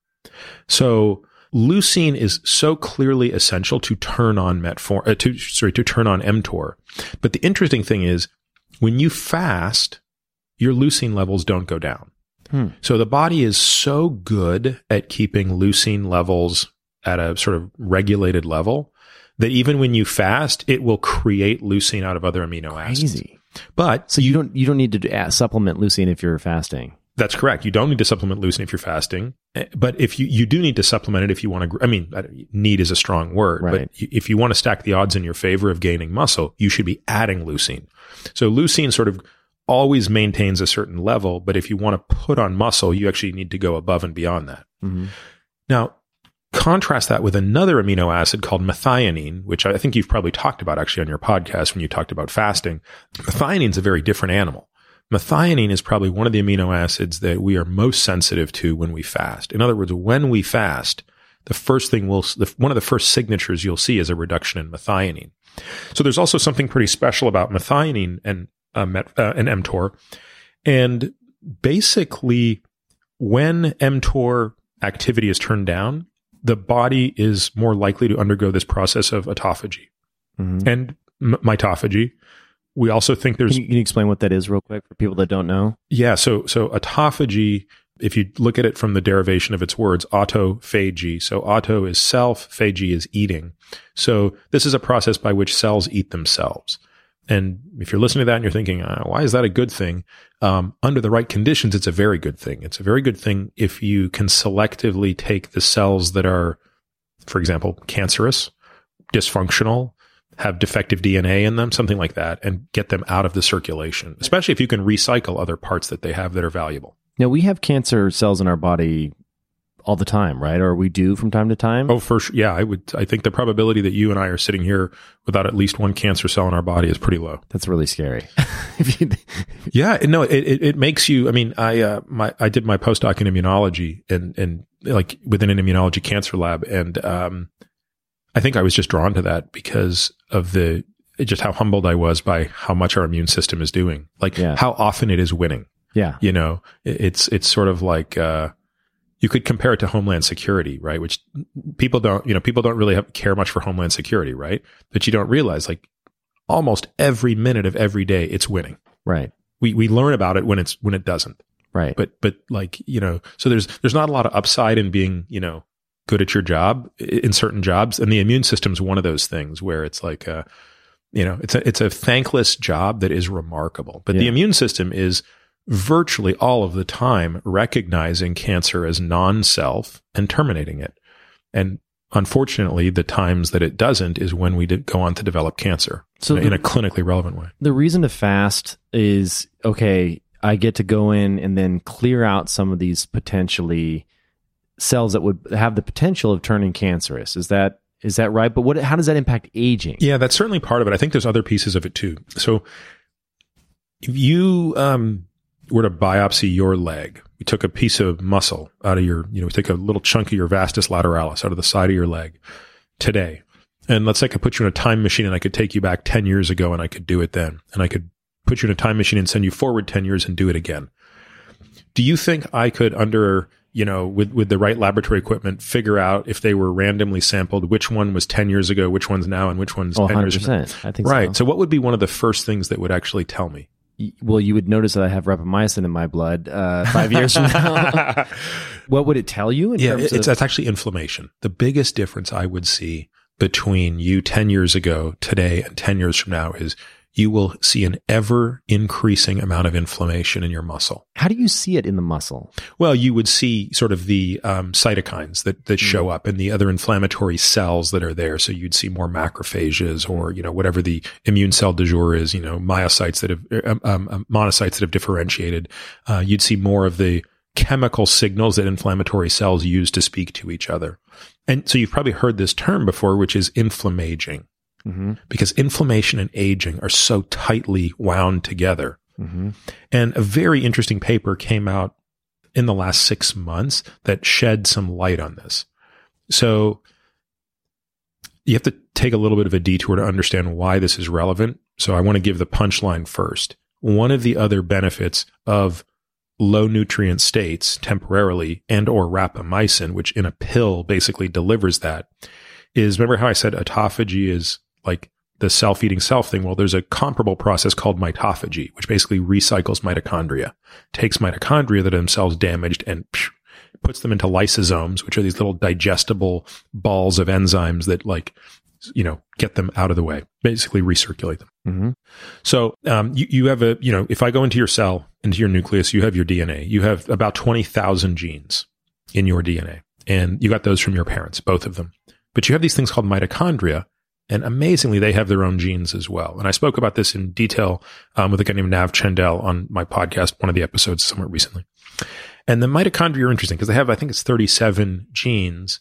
So leucine is so clearly essential to turn on metformin, uh, to, sorry, to turn on mTOR. But the interesting thing is when you fast, your leucine levels don't go down. Hmm. So the body is so good at keeping leucine levels at a sort of regulated level that even when you fast, it will create leucine out of other amino acids. Crazy. But so you don't you don't need to add, supplement leucine if you're fasting. That's correct. You don't need to supplement leucine if you're fasting, but if you you do need to supplement it if you want to. I mean, need is a strong word, right. But if you want to stack the odds in your favor of gaining muscle, you should be adding leucine. So leucine sort of always maintains a certain level, but if you want to put on muscle, you actually need to go above and beyond that. Mm-hmm. Now, contrast that with another amino acid called methionine, which I think you've probably talked about actually on your podcast when you talked about fasting. Methionine is a very different animal. Methionine is probably one of the amino acids that we are most sensitive to when we fast. In other words, when we fast, the first thing we'll, the, one of the first signatures you'll see is a reduction in methionine. So there's also something pretty special about methionine and, uh, met, uh, and mTOR. And basically, when mTOR activity is turned down, the body is more likely to undergo this process of autophagy mm-hmm. and m- mitophagy. We also think there's... Can you, can you explain what that is real quick for people that don't know? Yeah. So, so autophagy, if you look at it from the derivation of its words, autophagy. So auto is self, phagy is eating. So this is a process by which cells eat themselves. And if you're listening to that and you're thinking, uh, why is that a good thing? Um, under the right conditions, it's a very good thing. It's a very good thing if you can selectively take the cells that are, for example, cancerous, dysfunctional, have defective D N A in them, something like that, and get them out of the circulation, especially if you can recycle other parts that they have that are valuable. Now, we have cancer cells in our body all the time, right? Or we do from time to time? Oh, for sure. Yeah, I would. I think the probability that you and I are sitting here without at least one cancer cell in our body is pretty low. That's really scary. Yeah, no, it, it it makes you. I mean, I uh, my I did my postdoc in immunology and and like within an immunology cancer lab, and um, I think I was just drawn to that because of the just how humbled I was by how much our immune system is doing, like yeah. how often it is winning. Yeah, you know, it, it's it's sort of like. Uh, You could compare it to Homeland Security, right? Which people don't, you know, people don't really have, care much for Homeland Security, right? But you don't realize, like, almost every minute of every day, it's winning. Right. We we learn about it when it's when it doesn't. Right. But but like you know, so there's there's not a lot of upside in being you know good at your job in certain jobs, and the immune system's one of those things where it's like, uh, you know, it's a it's a thankless job that is remarkable. But yeah. the immune system is virtually all of the time recognizing cancer as non-self and terminating it. And unfortunately, the times that it doesn't is when we did go on to develop cancer so in, the, in a clinically relevant way. The reason to fast is, okay, I get to go in and then clear out some of these potentially cells that would have the potential of turning cancerous. Is that is that right? But what? How does that impact aging? Yeah, that's certainly part of it. I think there's other pieces of it too. So if you um, were to biopsy your leg, we took a piece of muscle out of your, you know, we take a little chunk of your vastus lateralis out of the side of your leg today. And let's say I could put you in a time machine and I could take you back ten years ago and I could do it then. And I could put you in a time machine and send you forward ten years and do it again. Do you think I could, under, you know, with, with the right laboratory equipment, figure out if they were randomly sampled, which one was ten years ago, which one's now, and which one's oh, ten years ago? I think right. so. So what would be one of the first things that would actually tell me? Well, you would notice that I have rapamycin in my blood uh, five years from now. What would it tell you? In yeah, terms it's, of- that's actually inflammation. The biggest difference I would see between you ten years ago, today, and ten years from now is you will see an ever increasing amount of inflammation in your muscle. How do you see it in the muscle? Well, you would see sort of the um, cytokines that, that show up and the other inflammatory cells that are there. So you'd see more macrophages or, you know, whatever the immune cell du jour is, you know, myocytes that have, um, um, monocytes that have differentiated. Uh, you'd see more of the chemical signals that inflammatory cells use to speak to each other. And so you've probably heard this term before, which is inflammaging. Mm-hmm. Because inflammation and aging are so tightly wound together. Mm-hmm. And a very interesting paper came out in the last six months that shed some light on this. So you have to take a little bit of a detour to understand why this is relevant. So I want to give the punchline first. One of the other benefits of low nutrient states temporarily and or rapamycin, which in a pill basically delivers that, is, remember how I said autophagy is like the self-eating self thing? Well, there's a comparable process called mitophagy, which basically recycles mitochondria, takes mitochondria that are themselves damaged and psh, puts them into lysosomes, which are these little digestible balls of enzymes that, like, you know, get them out of the way, basically recirculate them. Mm-hmm. So um, you, you have a, you know, if I go into your cell, into your nucleus, you have your D N A. You have about twenty thousand genes in your D N A, and you got those from your parents, both of them. But you have these things called mitochondria, and amazingly, they have their own genes as well. And I spoke about this in detail um, with a guy named Nav Chandel on my podcast, one of the episodes somewhat recently. And the mitochondria are interesting because they have, I think it's thirty-seven genes.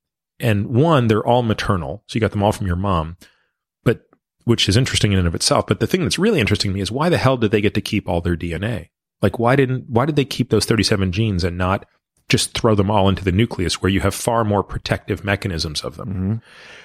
And one, they're all maternal. So you got them all from your mom, but which is interesting in and of itself. But the thing that's really interesting to me is, why the hell did they get to keep all their D N A? Like, why didn't, why did they keep those thirty-seven genes and not just throw them all into the nucleus where you have far more protective mechanisms of them? Mm-hmm.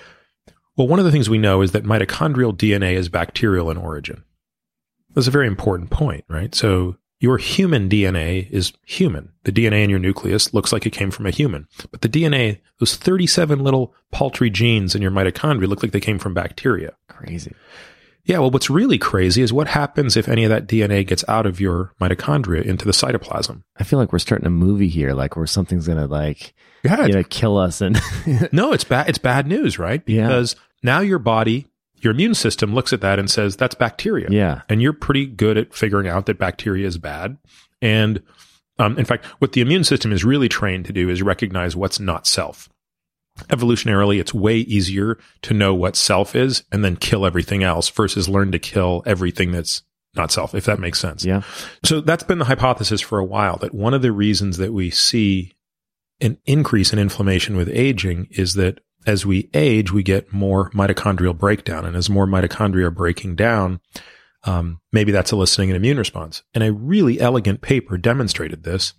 Well, one of the things we know is that mitochondrial D N A is bacterial in origin. That's a very important point, right? So your human D N A is human. The D N A in your nucleus looks like it came from a human. But the D N A, those thirty-seven little paltry genes in your mitochondria, look like they came from bacteria. Crazy. Yeah, well, what's really crazy is what happens if any of that D N A gets out of your mitochondria into the cytoplasm. I feel like we're starting a movie here, like where something's going to, like, yeah, you know, kill us. And no, it's bad. It's bad news, right? Because yeah. now your body, your immune system looks at that and says, that's bacteria. Yeah. And you're pretty good at figuring out that bacteria is bad. And um, in fact, what the immune system is really trained to do is recognize what's not self. Evolutionarily, it's way easier to know what self is and then kill everything else versus learn to kill everything that's not self, if that makes sense. Yeah. So that's been the hypothesis for a while, that one of the reasons that we see an increase in inflammation with aging is that as we age, we get more mitochondrial breakdown. And as more mitochondria are breaking down, um, maybe that's eliciting an immune response. And a really elegant paper demonstrated this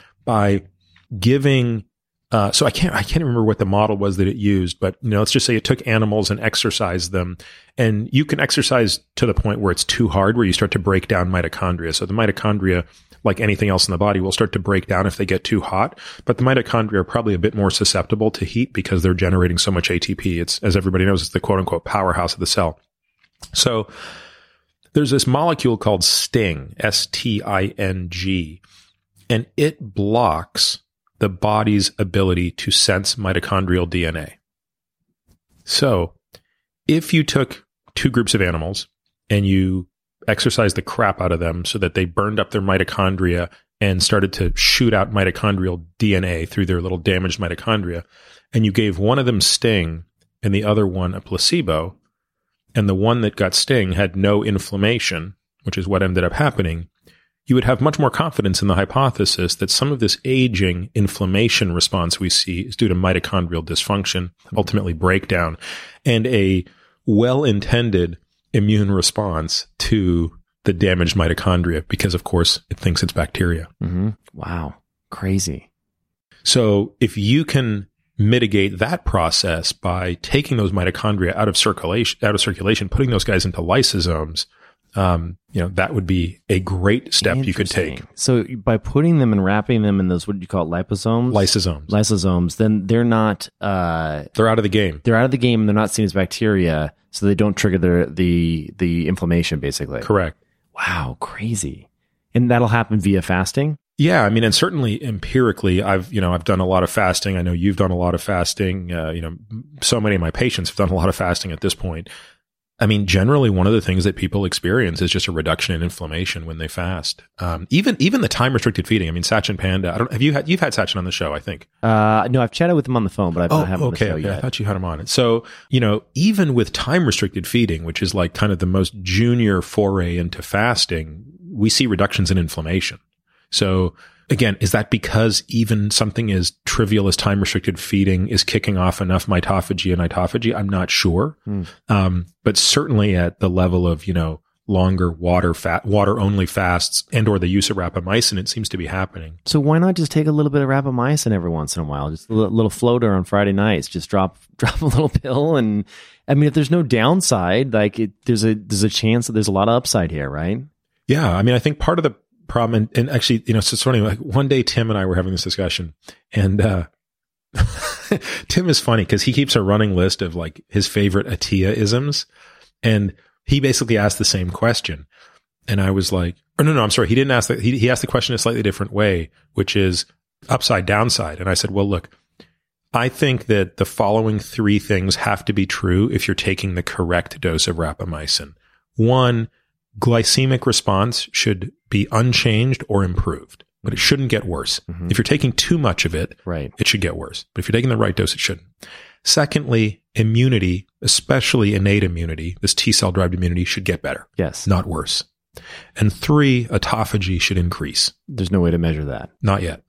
by giving Uh, so I can't, I can't remember what the model was that it used, but, you know, let's just say it took animals and exercised them, and you can exercise to the point where it's too hard, where you start to break down mitochondria. So the mitochondria, like anything else in the body, will start to break down if they get too hot, but the mitochondria are probably a bit more susceptible to heat because they're generating so much A T P. It's, as everybody knows, it's the quote unquote powerhouse of the cell. So there's this molecule called STING, S T I N G, and it blocks the body's ability to sense mitochondrial D N A. So if you took two groups of animals and you exercised the crap out of them so that they burned up their mitochondria and started to shoot out mitochondrial D N A through their little damaged mitochondria, and you gave one of them Sting and the other one a placebo, and the one that got Sting had no inflammation, which is what ended up happening, you would have much more confidence in the hypothesis that some of this aging inflammation response we see is due to mitochondrial dysfunction, ultimately breakdown, and a well-intended immune response to the damaged mitochondria because, of course, it thinks it's bacteria. Mm-hmm. Wow. Crazy. So if you can mitigate that process by taking those mitochondria out of circulation, out of circulation, putting those guys into lysosomes, um, you know, that would be a great step you could take. So by putting them and wrapping them in those, what do you call it, liposomes? Lysosomes. Lysosomes. Then they're not, uh, they're out of the game. They're out of the game and they're not seen as bacteria. So they don't trigger the, the, the inflammation basically. Correct. Wow. Crazy. And that'll happen via fasting? Yeah, I mean, and certainly empirically, I've, you know, I've done a lot of fasting. I know you've done a lot of fasting. Uh, you know, so many of my patients have done a lot of fasting at this point. I mean, generally, one of the things that people experience is just a reduction in inflammation when they fast. Um, even even the time restricted feeding. I mean, Sachin Panda. I don't have you had you've had Sachin on the show, I think. Uh, no, I've chatted with him on the phone, but I've oh, not had him on the okay, show okay. yet. I thought you had him on it. So, you know, even with time restricted feeding, which is like kind of the most junior foray into fasting, we see reductions in inflammation. So again, is that because even something as trivial as time-restricted feeding is kicking off enough mitophagy and autophagy? I'm not sure. Mm. Um, but certainly at the level of, you know, longer water fat, water-only fasts and or the use of rapamycin, it seems to be happening. So why not just take a little bit of rapamycin every once in a while? Just a little, little floater on Friday nights. Just drop drop a little pill. And I mean, if there's no downside, like it, there's a there's a chance that there's a lot of upside here, right? Yeah. I mean, I think part of the problem, and, and actually, you know, so it's funny, like one day Tim and I were having this discussion, and uh Tim is funny because he keeps a running list of like his favorite Attia-isms, and he basically asked the same question. And I was like, or no, no, I'm sorry, he didn't ask that. He, he asked the question a slightly different way, which is upside downside. And I said, well, look, I think that the following three things have to be true if you're taking the correct dose of rapamycin. One, glycemic response should be unchanged or improved, but it shouldn't get worse. Mm-hmm. If you're taking too much of it, right, it should get worse. But if you're taking the right dose, it shouldn't. Secondly, immunity, especially innate immunity, this T-cell derived immunity, should get better. Yes. Not worse. And three, autophagy should increase. There's no way to measure that. Not yet.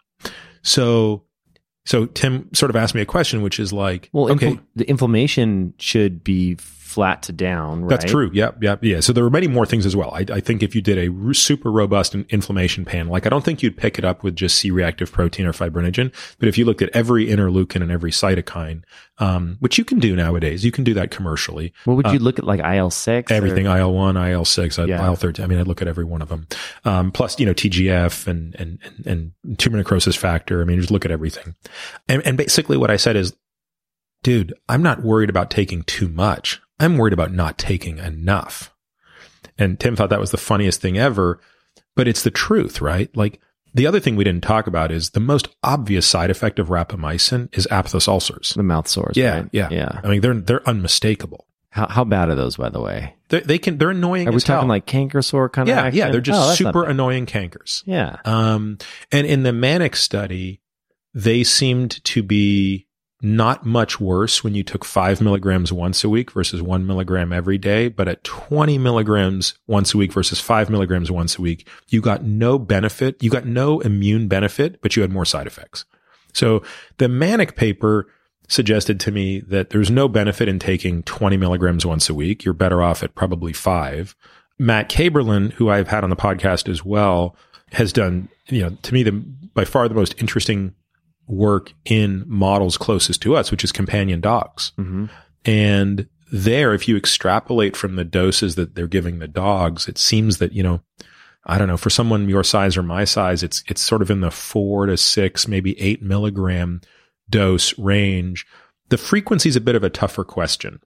So, so Tim sort of asked me a question, which is like, well, okay, infl- the inflammation should be flat to down, right? That's true. Yeah, yeah, yeah. So there are many more things as well. I, I think if you did a r- super robust in- inflammation panel, like I don't think you'd pick it up with just C-reactive protein or fibrinogen, but if you looked at every interleukin and every cytokine, um, which you can do nowadays, you can do that commercially. What would you uh, look at, like I L six? Everything, or? I L one, I L six, Yeah. I L thirteen. I mean, I'd look at every one of them. Um, plus, you know, T G F and, and, and, and tumor necrosis factor. I mean, just look at everything. And, and basically what I said is, dude, I'm not worried about taking too much. I'm worried about not taking enough. And Tim thought that was the funniest thing ever, but it's the truth, right? Like the other thing we didn't talk about is the most obvious side effect of rapamycin is aphthous ulcers. The mouth sores. Yeah, right? yeah, yeah. I mean, they're they're unmistakable. How how bad are those, by the way? They, they can they're annoying. Are we as talking hell. like canker sore kind yeah, of action? Yeah, they're just oh, that's super not bad. annoying cankers. Yeah. Um, and in the Manic study, they seemed to be not much worse when you took five milligrams once a week versus one milligram every day. But at twenty milligrams once a week versus five milligrams once a week, you got no benefit. You got no immune benefit, but you had more side effects. So the Manic paper suggested to me that there's no benefit in taking twenty milligrams once a week. You're better off at probably five. Matt Kaberlin, who I've had on the podcast as well, has done, you know, to me, the by far the most interesting work in models closest to us, which is companion dogs. Mm-hmm. And there, if you extrapolate from the doses that they're giving the dogs, it seems that, you know, I don't know, for someone your size or my size, it's, it's sort of in the four to six, maybe eight milligram dose range. The frequency is a bit of a tougher question.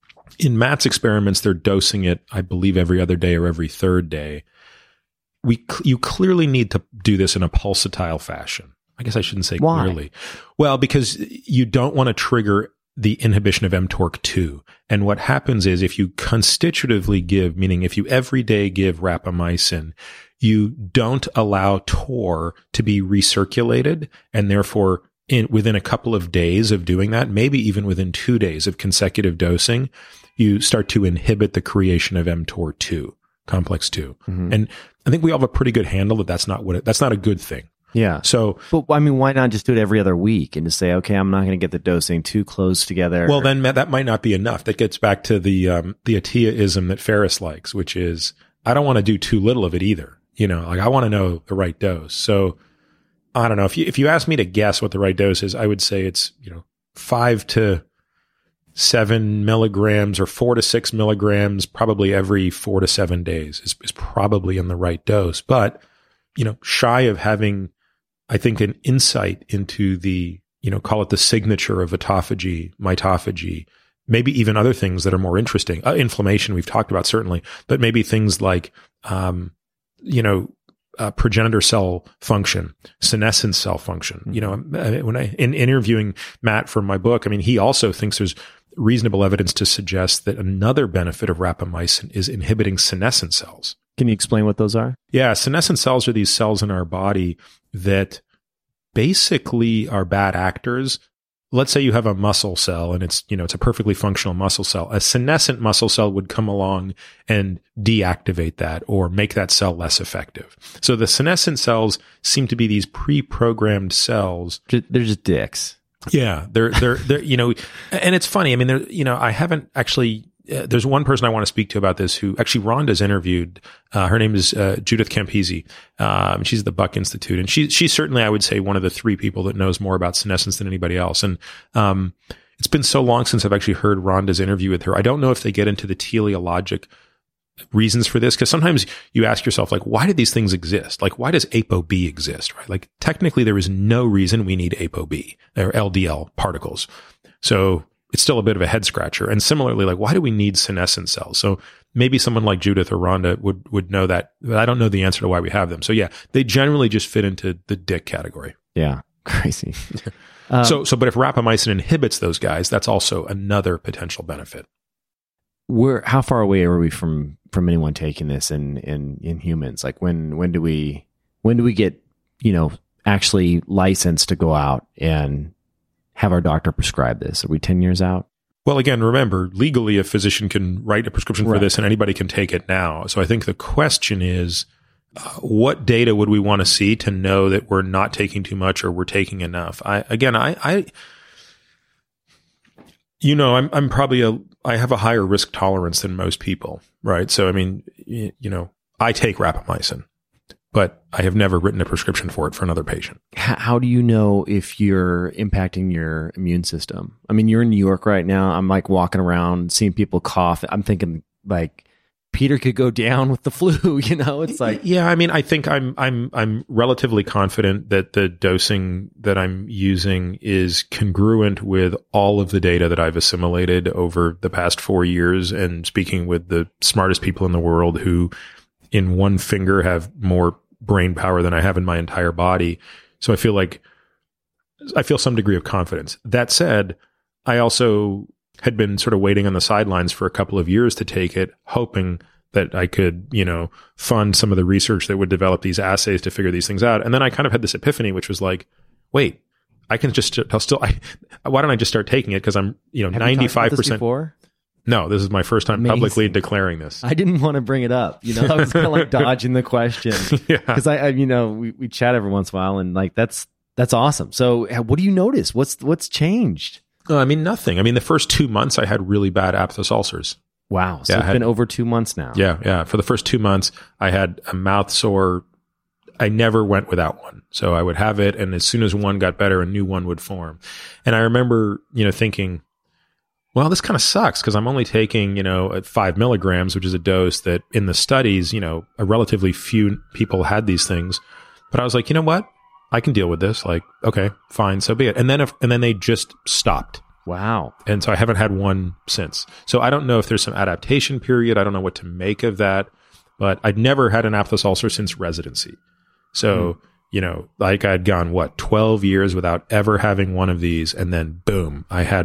In Matt's experiments, they're dosing it, I believe, every other day or every third day. We, you clearly need to do this in a pulsatile fashion. I guess I shouldn't say Why? clearly. Well, because you don't want to trigger the inhibition of mTORC two. And what happens is if you constitutively give, meaning if you every day give rapamycin, you don't allow T O R to be recirculated, and therefore in within a couple of days of doing that, maybe even within two days of consecutive dosing, you start to inhibit the creation of mTOR two, complex two. Mm-hmm. And I think we all have a pretty good handle that that's not what it, that's not a good thing. Yeah. So, but I mean, why not just do it every other week and just say, okay, I'm not going to get the dosing too close together? Well, then that might not be enough. That gets back to the um, the Attia-ism that Ferris likes, which is I don't want to do too little of it either. You know, like I want to know the right dose. So I don't know if you if you ask me to guess what the right dose is, I would say it's you know five to seven milligrams or four to six milligrams, probably every four to seven days is is probably in the right dose. But you know, shy of having, I think, an insight into the, you know, call it the signature of autophagy, mitophagy, maybe even other things that are more interesting. Uh, inflammation, we've talked about certainly, but maybe things like, um, you know, uh, progenitor cell function, senescent cell function. You know, when I, in interviewing Matt for my book, I mean, he also thinks there's reasonable evidence to suggest that another benefit of rapamycin is inhibiting senescent cells. Can you explain what those are? Yeah, senescent cells are these cells in our body that basically are bad actors. Let's say you have a muscle cell and it's, you know, it's a perfectly functional muscle cell. A senescent muscle cell would come along and deactivate that or make that cell less effective. So the senescent cells seem to be these pre-programmed cells. They're just dicks. Yeah, they're, they're, they're, you know, and it's funny. I mean, they're, you know, I haven't actually, uh, there's one person I want to speak to about this who actually Rhonda's interviewed. Uh, her name is uh, Judith Campisi. Um, she's at the Buck Institute. And she, she's certainly, I would say, one of the three people that knows more about senescence than anybody else. And um, it's been so long since I've actually heard Rhonda's interview with her. I don't know if they get into the teleologic reasons for this, because sometimes you ask yourself, like, why did these things exist? Like, why does ApoB exist, right? Like, technically, there is no reason we need ApoB or L D L particles. So it's still a bit of a head scratcher. And similarly, like, why do we need senescent cells? So maybe someone like Judith or Rhonda would, would know that, but I don't know the answer to why we have them. So yeah, they generally just fit into the dick category. Yeah. Crazy. um, so, so, but if rapamycin inhibits those guys, that's also another potential benefit. Where, how far away are we from, from anyone taking this in, in, in humans? Like when, when do we, when do we get, you know, actually licensed to go out and have our doctor prescribe this? Are we ten years out? Well, again, remember, legally, a physician can write a prescription for Right. this and anybody can take it now. So I think the question is, uh, what data would we want to see to know that we're not taking too much or we're taking enough? I, again, I, I, you know, I'm, I'm probably a, I have a higher risk tolerance than most people, right? So, I mean, you, you know, I take rapamycin, but I have never written a prescription for it for another patient. How, how do you know if you're impacting your immune system? I mean, you're in New York right now. I'm like walking around, seeing people cough. I'm thinking like Peter could go down with the flu, you know, it's like, yeah, I mean, I think I'm, I'm, I'm relatively confident that the dosing that I'm using is congruent with all of the data that I've assimilated over the past four years and speaking with the smartest people in the world who in one finger have more brain power than I have in my entire body. So I feel like I feel some degree of confidence. That said, I also had been sort of waiting on the sidelines for a couple of years to take it, hoping that I could, you know, fund some of the research that would develop these assays to figure these things out. And then I kind of had this epiphany, which was like, wait, I can just, I'll still, I, why don't I just start taking it? Cause I'm, you know, have ninety-five you talked about this percent. before? No, this is my first time Amazing. publicly declaring this. I didn't want to bring it up. You know, I was kind of like dodging the question Yeah. because I, I, you know, we, we chat every once in a while and like, that's, that's awesome. So uh, what do you notice? What's, what's changed? Oh, I mean, nothing. I mean, the first two months I had really bad aphthous ulcers. Wow. So Yeah, I it's had- been over two months now. Yeah, yeah. For the first two months, I had a mouth sore. I never went without one. So I would have it, and as soon as one got better, a new one would form. And I remember, you know, thinking, well, this kind of sucks because I'm only taking, you know, at five milligrams, which is a dose that in the studies, you know, a relatively few people had these things. But I was like, you know what? I can deal with this. Like, okay, fine, so be it. And then, if, and then they just stopped. Wow. And so I haven't had one since. So I don't know if there's some adaptation period. I don't know what to make of that. But I'd never had an aphthous ulcer since residency. So, mm. you know, like I'd gone, what, twelve years without ever having one of these. And then boom, I had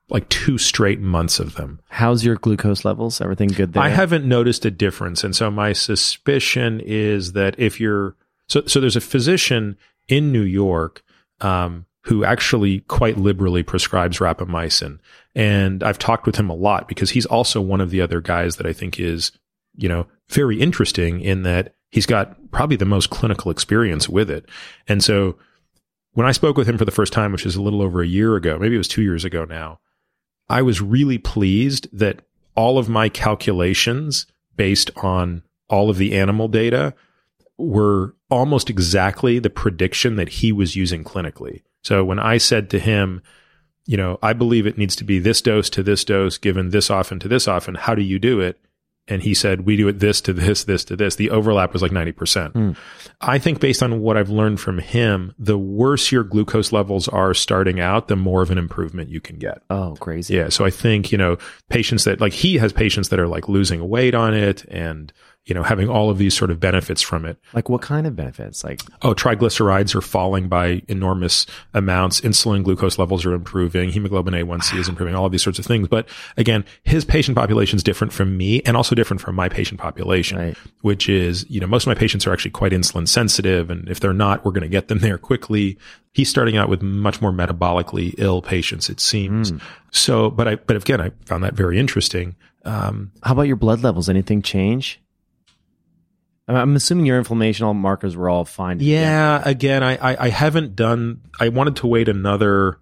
like two straight months of them. How's your glucose levels? Everything good there? I haven't noticed a difference. And so my suspicion is that if you're, so, so there's a physician in New York, um, who actually quite liberally prescribes rapamycin. And I've talked with him a lot because he's also one of the other guys that I think is, you know, very interesting in that he's got probably the most clinical experience with it. And so when I spoke with him for the first time, which is a little over a year ago, maybe it was two years ago now, I was really pleased that all of my calculations based on all of the animal data were almost exactly the prediction that he was using clinically. So when I said to him, you know, I believe it needs to be this dose to this dose, given this often to this often, how do you do it? And he said, we do it this to this, this to this. The overlap was like ninety percent. Mm. I think based on what I've learned from him, the worse your glucose levels are starting out, the more of an improvement you can get. Oh, crazy. Yeah. So I think, you know, patients that like he has patients that are like losing weight on it and, you know, having all of these sort of benefits from it. Like what kind of benefits? Like, oh, triglycerides are falling by enormous amounts. Insulin glucose levels are improving. Hemoglobin A one C is improving, all of these sorts of things. But again, his patient population is different from me and also different from my patient population, right. Which is, you know, most of my patients are actually quite insulin sensitive. And if they're not, we're going to get them there quickly. He's starting out with much more metabolically ill patients, it seems. Mm. So, but I, but again, I found that very interesting. Um, How about your blood levels? Anything change? I'm assuming your inflammational markers were all fine. Yeah, yeah. Again, I, I, I haven't done, I wanted to wait another,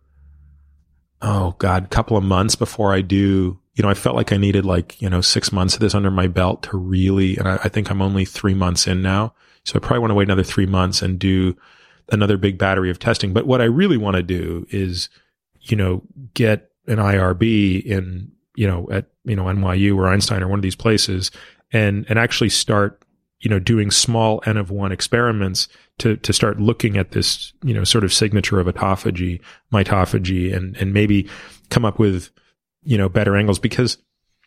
oh God, couple of months before I do, you know, I felt like I needed like, you know, six months of this under my belt to really, and I, I think I'm only three months in now. So I probably want to wait another three months and do another big battery of testing. But what I really want to do is, you know, get an I R B in, you know, at, you know, N Y U or Einstein or one of these places and, and actually start, you know, doing small N of one experiments to, to start looking at this, you know, sort of signature of autophagy, mitophagy, and, and maybe come up with, you know, better angles. Because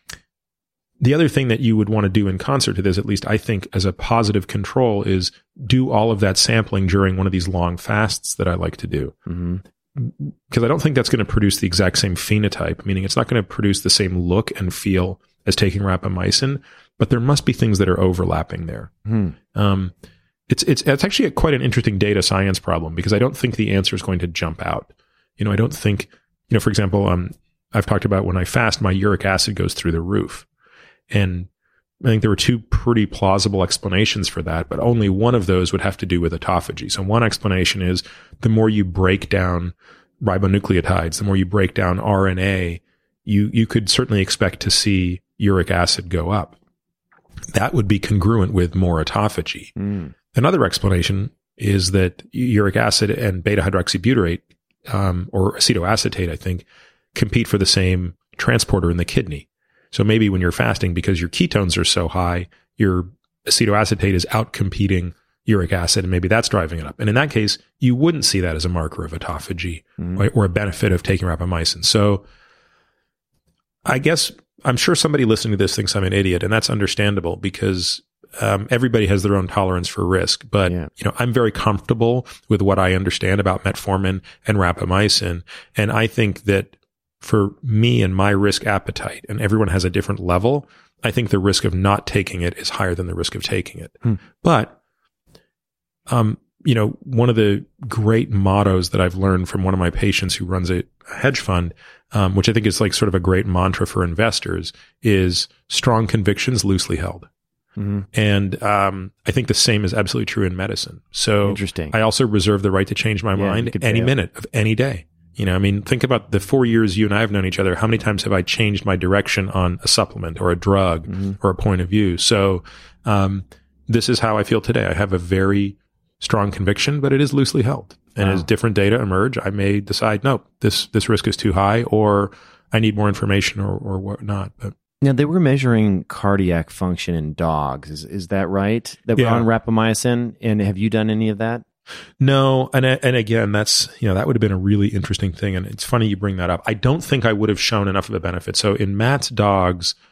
the other thing that you would want to do in concert to this, at least I think as a positive control, is do all of that sampling during one of these long fasts that I like to do. Mm-hmm. Because I don't think that's going to produce the exact same phenotype, meaning it's not going to produce the same look and feel as taking rapamycin, but there must be things that are overlapping there. Hmm. Um, it's, it's, it's actually a, quite an interesting data science problem because I don't think the answer is going to jump out. You know, I don't think, you know, for example, um, I've talked about when I fast, my uric acid goes through the roof. And I think there were two pretty plausible explanations for that, but only one of those would have to do with autophagy. So one explanation is the more you break down ribonucleotides, the more you break down R N A, you, you could certainly expect to see uric acid go up. That would be congruent with more autophagy. Mm. Another explanation is that uric acid and beta hydroxybutyrate, um, or acetoacetate, I think, compete for the same transporter in the kidney. So maybe when you're fasting, because your ketones are so high, your acetoacetate is outcompeting uric acid, and maybe that's driving it up. And in that case, you wouldn't see that as a marker of autophagy mm. right, or a benefit of taking rapamycin. So I guess I'm sure somebody listening to this thinks I'm an idiot, and that's understandable because um, everybody has their own tolerance for risk. But yeah. you know, I'm very comfortable with what I understand about metformin and rapamycin, and I think that for me and my risk appetite, and everyone has a different level, I think the risk of not taking it is higher than the risk of taking it. Hmm. But, um, you know, one of the great mottos that I've learned from one of my patients who runs a hedge fund, um, which I think is like sort of a great mantra for investors, is strong convictions loosely held. Mm-hmm. And um, I think the same is absolutely true in medicine. So Interesting. I also reserve the right to change my yeah, mind any minute of any day. You know, I mean, think about the four years you and I have known each other. How many times have I changed my direction on a supplement or a drug mm-hmm. or a point of view? So um, this is how I feel today. I have a very strong conviction, but it is loosely held. And wow. as different data emerge, I may decide, no, this this risk is too high, or I need more information, or or whatnot. But now they were measuring cardiac function in dogs. Is is that right? That were yeah. on rapamycin, and have you done any of that? No, and and again, that's, you know, that would have been a really interesting thing, and it's funny you bring that up. I don't think I would have shown enough of a benefit. So in Matt's dogs,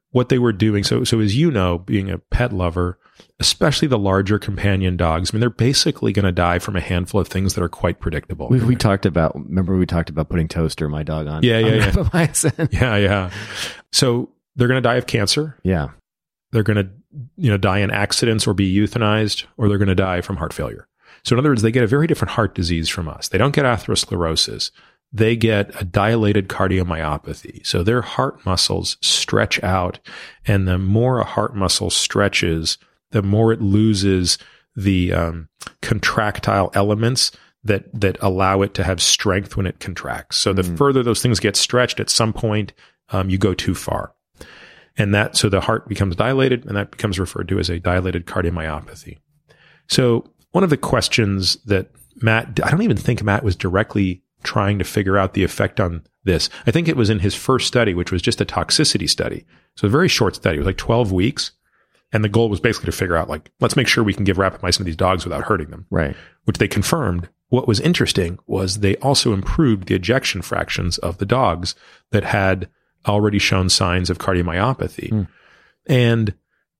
what they were doing. So, so as you know, being a pet lover, especially the larger companion dogs, I mean, they're basically going to die from a handful of things that are quite predictable. We, we talked about, remember we talked about putting Toaster, my dog, on. Yeah, yeah, on yeah. yeah, yeah. So they're going to die of cancer. Yeah. They're going to, you know, die in accidents or be euthanized, or they're going to die from heart failure. So in other words, they get a very different heart disease from us. They don't get atherosclerosis. They get a dilated cardiomyopathy. So their heart muscles stretch out, and the more a heart muscle stretches, the more it loses the um, contractile elements that that allow it to have strength when it contracts. So the mm-hmm. further those things get stretched, at some point, um, you go too far. And that, so the heart becomes dilated, and that becomes referred to as a dilated cardiomyopathy. So one of the questions that Matt, I don't even think Matt was directly trying to figure out the effect on this. I think it was in his first study, which was just a toxicity study. So a very short study. It was like twelve weeks. And the goal was basically to figure out, like, let's make sure we can give rapamycin to these dogs without hurting them. Right. Which they confirmed. What was interesting was they also improved the ejection fractions of the dogs that had already shown signs of cardiomyopathy. Mm. And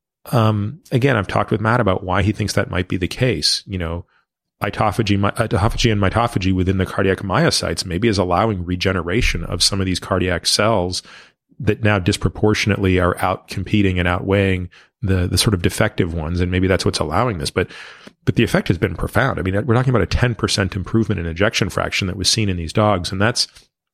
um, again, I've talked with Matt about why he thinks that might be the case. You know, autophagy, autophagy and mitophagy within the cardiac myocytes maybe is allowing regeneration of some of these cardiac cells that now disproportionately are out competing and outweighing the the sort of defective ones. And maybe that's what's allowing this. But but the effect has been profound. I mean, we're talking about a ten percent improvement in ejection fraction that was seen in these dogs. And that's,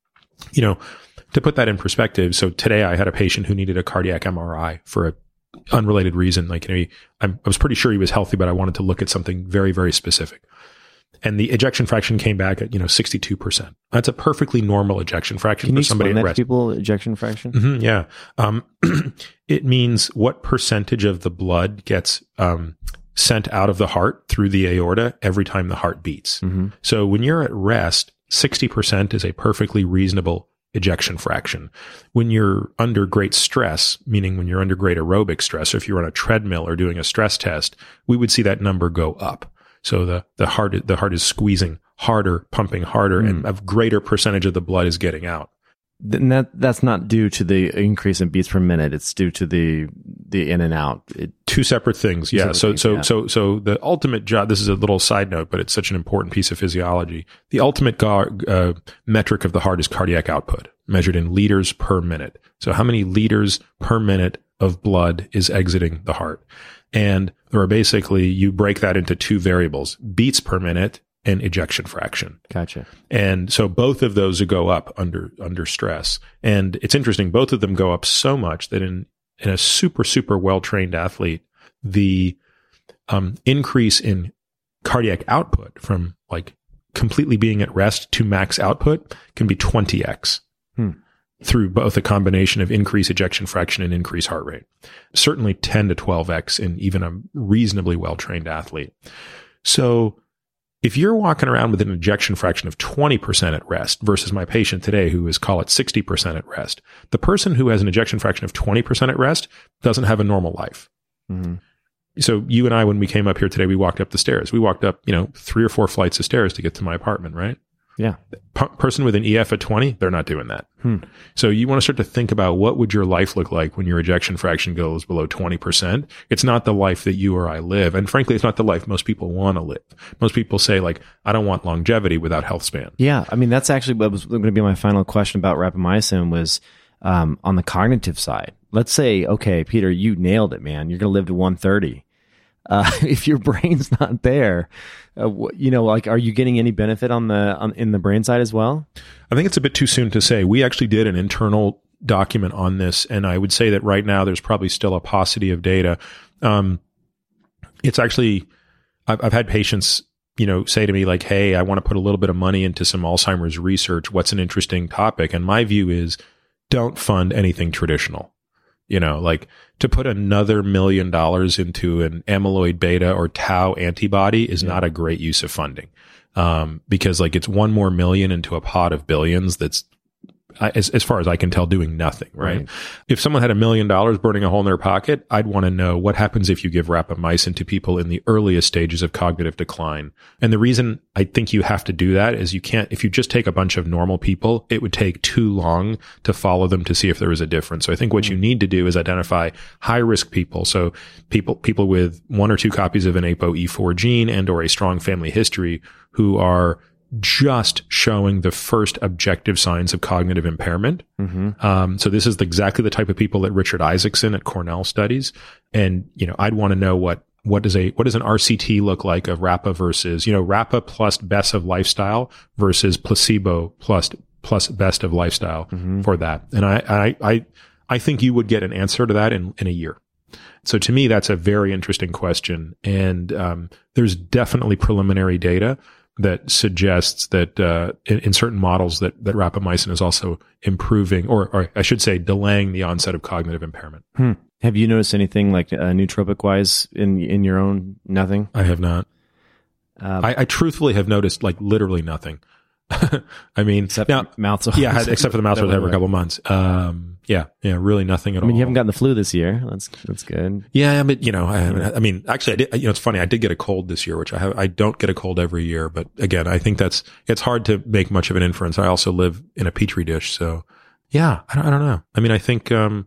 you know, to put that in perspective. So today I had a patient who needed a cardiac M R I for a unrelated reason. Like, you know, he, I was pretty sure he was healthy, but I wanted to look at something very, very specific. And the ejection fraction came back at, you know, sixty-two percent. That's a perfectly normal ejection fraction Can for you somebody explain at that rest. to people, ejection fraction? Mm-hmm, yeah. Um, it means what percentage of the blood gets um, sent out of the heart through the aorta every time the heart beats. Mm-hmm. So when you're at rest, sixty percent is a perfectly reasonable ejection fraction. When you're under great stress, meaning when you're under great aerobic stress, or if you're on a treadmill or doing a stress test, we would see that number go up. So the, the heart, the heart is squeezing harder, pumping harder, mm. and a greater percentage of the blood is getting out. And that, that's not due to the increase in beats per minute. It's due to the, the in and out. It, Two separate things. Yeah. So, things, so, yeah. so, so the ultimate job, this is a little side note, but it's such an important piece of physiology. The ultimate gar, uh, metric of the heart is cardiac output, measured in liters per minute. So how many liters per minute of blood is exiting the heart? And there are basically, you break that into two variables, beats per minute and ejection fraction. Gotcha. And so both of those go up under, under stress. And it's interesting, both of them go up so much that in, in a super, super well-trained athlete, the um, increase in cardiac output from like completely being at rest to max output can be twenty x. Hmm. Through both a combination of increased ejection fraction and increased heart rate. Certainly ten to twelve x in even a reasonably well-trained athlete. So if you're walking around with an ejection fraction of twenty percent at rest versus my patient today who is, call it sixty percent at rest, the person who has an ejection fraction of twenty percent at rest doesn't have a normal life. Mm-hmm. So you and I, when we came up here today, we walked up the stairs. We walked up, you know, three or four flights of stairs to get to my apartment, right? Yeah. P- person with an E F at twenty, they're not doing that. Hmm. So you want to start to think about what would your life look like when your ejection fraction goes below twenty percent. It's not the life that you or I live. And frankly, it's not the life most people want to live. Most people say, like, I don't want longevity without health span. Yeah. I mean, that's actually what was going to be my final question about rapamycin was um, on the cognitive side. Let's say, okay, Peter, you nailed it, man. You're going to live to one thirty. Uh, if your brain's not there, uh, you know, like, are you getting any benefit on the on, in the brain side as well? I think it's a bit too soon to say. We actually did an internal document on this, and I would say that right now there's probably still a paucity of data. Um, it's actually, I've, I've had patients, you know, say to me like, "Hey, I want to put a little bit of money into some Alzheimer's research. What's an interesting topic?" And my view is, don't fund anything traditional. You know, like to put another million dollars into an amyloid beta or tau antibody is yeah. not a great use of funding. Um, because like it's one more million into a pot of billions that's I, as, as far as I can tell, doing nothing, right? Right. If someone had a million dollars burning a hole in their pocket, I'd want to know what happens if you give rapamycin to people in the earliest stages of cognitive decline. And the reason I think you have to do that is you can't, if you just take a bunch of normal people, it would take too long to follow them to see if there was a difference. So I think what mm-hmm. you need to do is identify high risk people. So people, people with one or two copies of an A P O E four gene and or a strong family history who are just showing the first objective signs of cognitive impairment. Mm-hmm. Um, so this is exactly the type of people that Richard Isaacson at Cornell studies. And, you know, I'd want to know what, what does a, what does an R C T look like of Rapa versus, you know, Rapa plus best of lifestyle versus placebo plus, plus best of lifestyle mm-hmm. for that. And I, I, I, I think you would get an answer to that in, in a year. So to me, that's a very interesting question. And, um, there's definitely preliminary data that suggests that uh, in, in certain models that, that rapamycin is also improving, or, or I should say, delaying the onset of cognitive impairment. Hmm. Have you noticed anything like uh, nootropic-wise in in your own? Nothing? I have not. Uh, I, I truthfully have noticed like literally nothing. I mean, except now, for mouth sores. Yeah, except for the mouth sores every couple of months. Um, yeah, yeah, really nothing at all. I mean, all. You haven't gotten the flu this year. That's that's good. Yeah, but you know, I, I mean, actually, I did. You know, it's funny. I did get a cold this year, which I have. I don't get a cold every year, but again, I think that's it's hard to make much of an inference. I also live in a petri dish, so yeah, I don't, I don't know. I mean, I think um,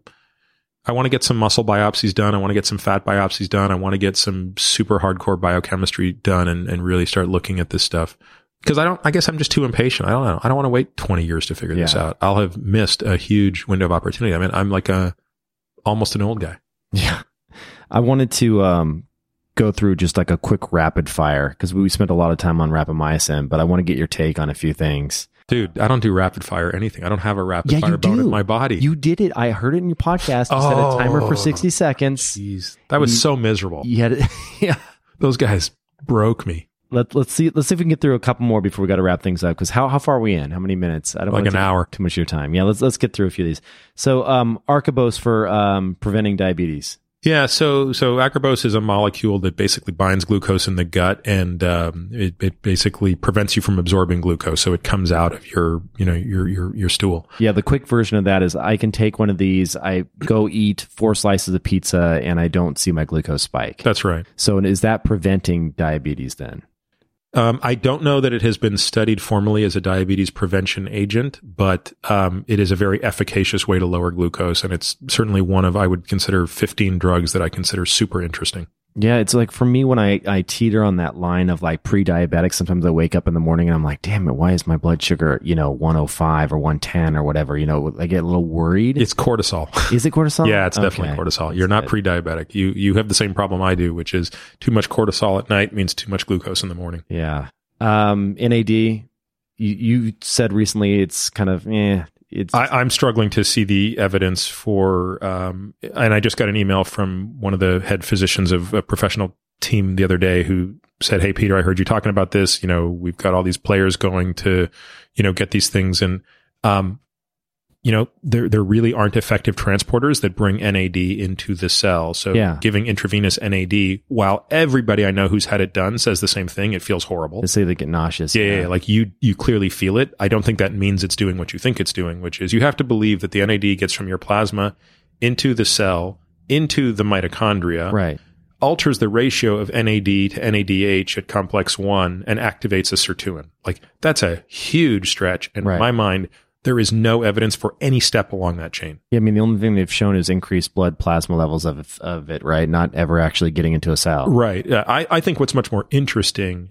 I want to get some muscle biopsies done. I want to get some fat biopsies done. I want to get some super hardcore biochemistry done, and and really start looking at this stuff. Because I don't, I guess I'm just too impatient. I don't know. I don't want to wait twenty years to figure yeah. this out. I'll have missed a huge window of opportunity. I mean, I'm like a, almost an old guy. Yeah. I wanted to, um, go through just like a quick rapid fire because we spent a lot of time on rapamycin, but I want to get your take on a few things. Dude, I don't do rapid fire anything. I don't have a rapid yeah, fire bone do. in my body. You did it. I heard it in your podcast. You oh, set a timer for sixty seconds. Jeez. That was you, so miserable. You had it. Yeah. Those guys broke me. Let, let's see. Let's see if we can get through a couple more before we got to wrap things up. Because how how far are we in? How many minutes? I don't like want an hour. Too much of your time. Yeah. Let's let's get through a few of these. So, um, Archibos for um preventing diabetes. Yeah. So so acarbose is a molecule that basically binds glucose in the gut, and um, it it basically prevents you from absorbing glucose, so it comes out of your you know your your your stool. Yeah. The quick version of that is I can take one of these. I go eat four slices of pizza, and I don't see my glucose spike. That's right. So is that preventing diabetes then? Um, I don't know that it has been studied formally as a diabetes prevention agent, but um, it is a very efficacious way to lower glucose, and it's certainly one of, I would consider, fifteen drugs that I consider super interesting. Yeah, it's like for me when I, I teeter on that line of like pre-diabetic, sometimes I wake up in the morning and I'm like, damn it, why is my blood sugar, you know, one oh five or one ten or whatever? You know, I get a little worried. It's cortisol. Is it cortisol? Yeah, it's definitely okay. cortisol. You're That's not good. pre-diabetic. You you have the same problem I do, which is too much cortisol at night means too much glucose in the morning. Yeah. Um, N A D, you, you said recently it's kind of, eh. It's I, I'm struggling to see the evidence for, um, and I just got an email from one of the head physicians of a professional team the other day who said, "Hey, Peter, I heard you talking about this. You know, we've got all these players going to, you know, get these things, and, um, you know, there there really aren't effective transporters that bring N A D into the cell. So yeah. giving intravenous N A D, while everybody I know who's had it done says the same thing, it feels horrible. They say they get nauseous. Yeah, yeah, yeah, like you you clearly feel it. I don't think that means it's doing what you think it's doing, which is you have to believe that the N A D gets from your plasma into the cell, into the mitochondria, right? Alters the ratio of N A D to N A D H at complex one and activates a sirtuin. Like that's a huge stretch. And right. in my mind, there is no evidence for any step along that chain. Yeah, I mean, the only thing they've shown is increased blood plasma levels of of it, right? Not ever actually getting into a cell. Right. Uh, I, I think what's much more interesting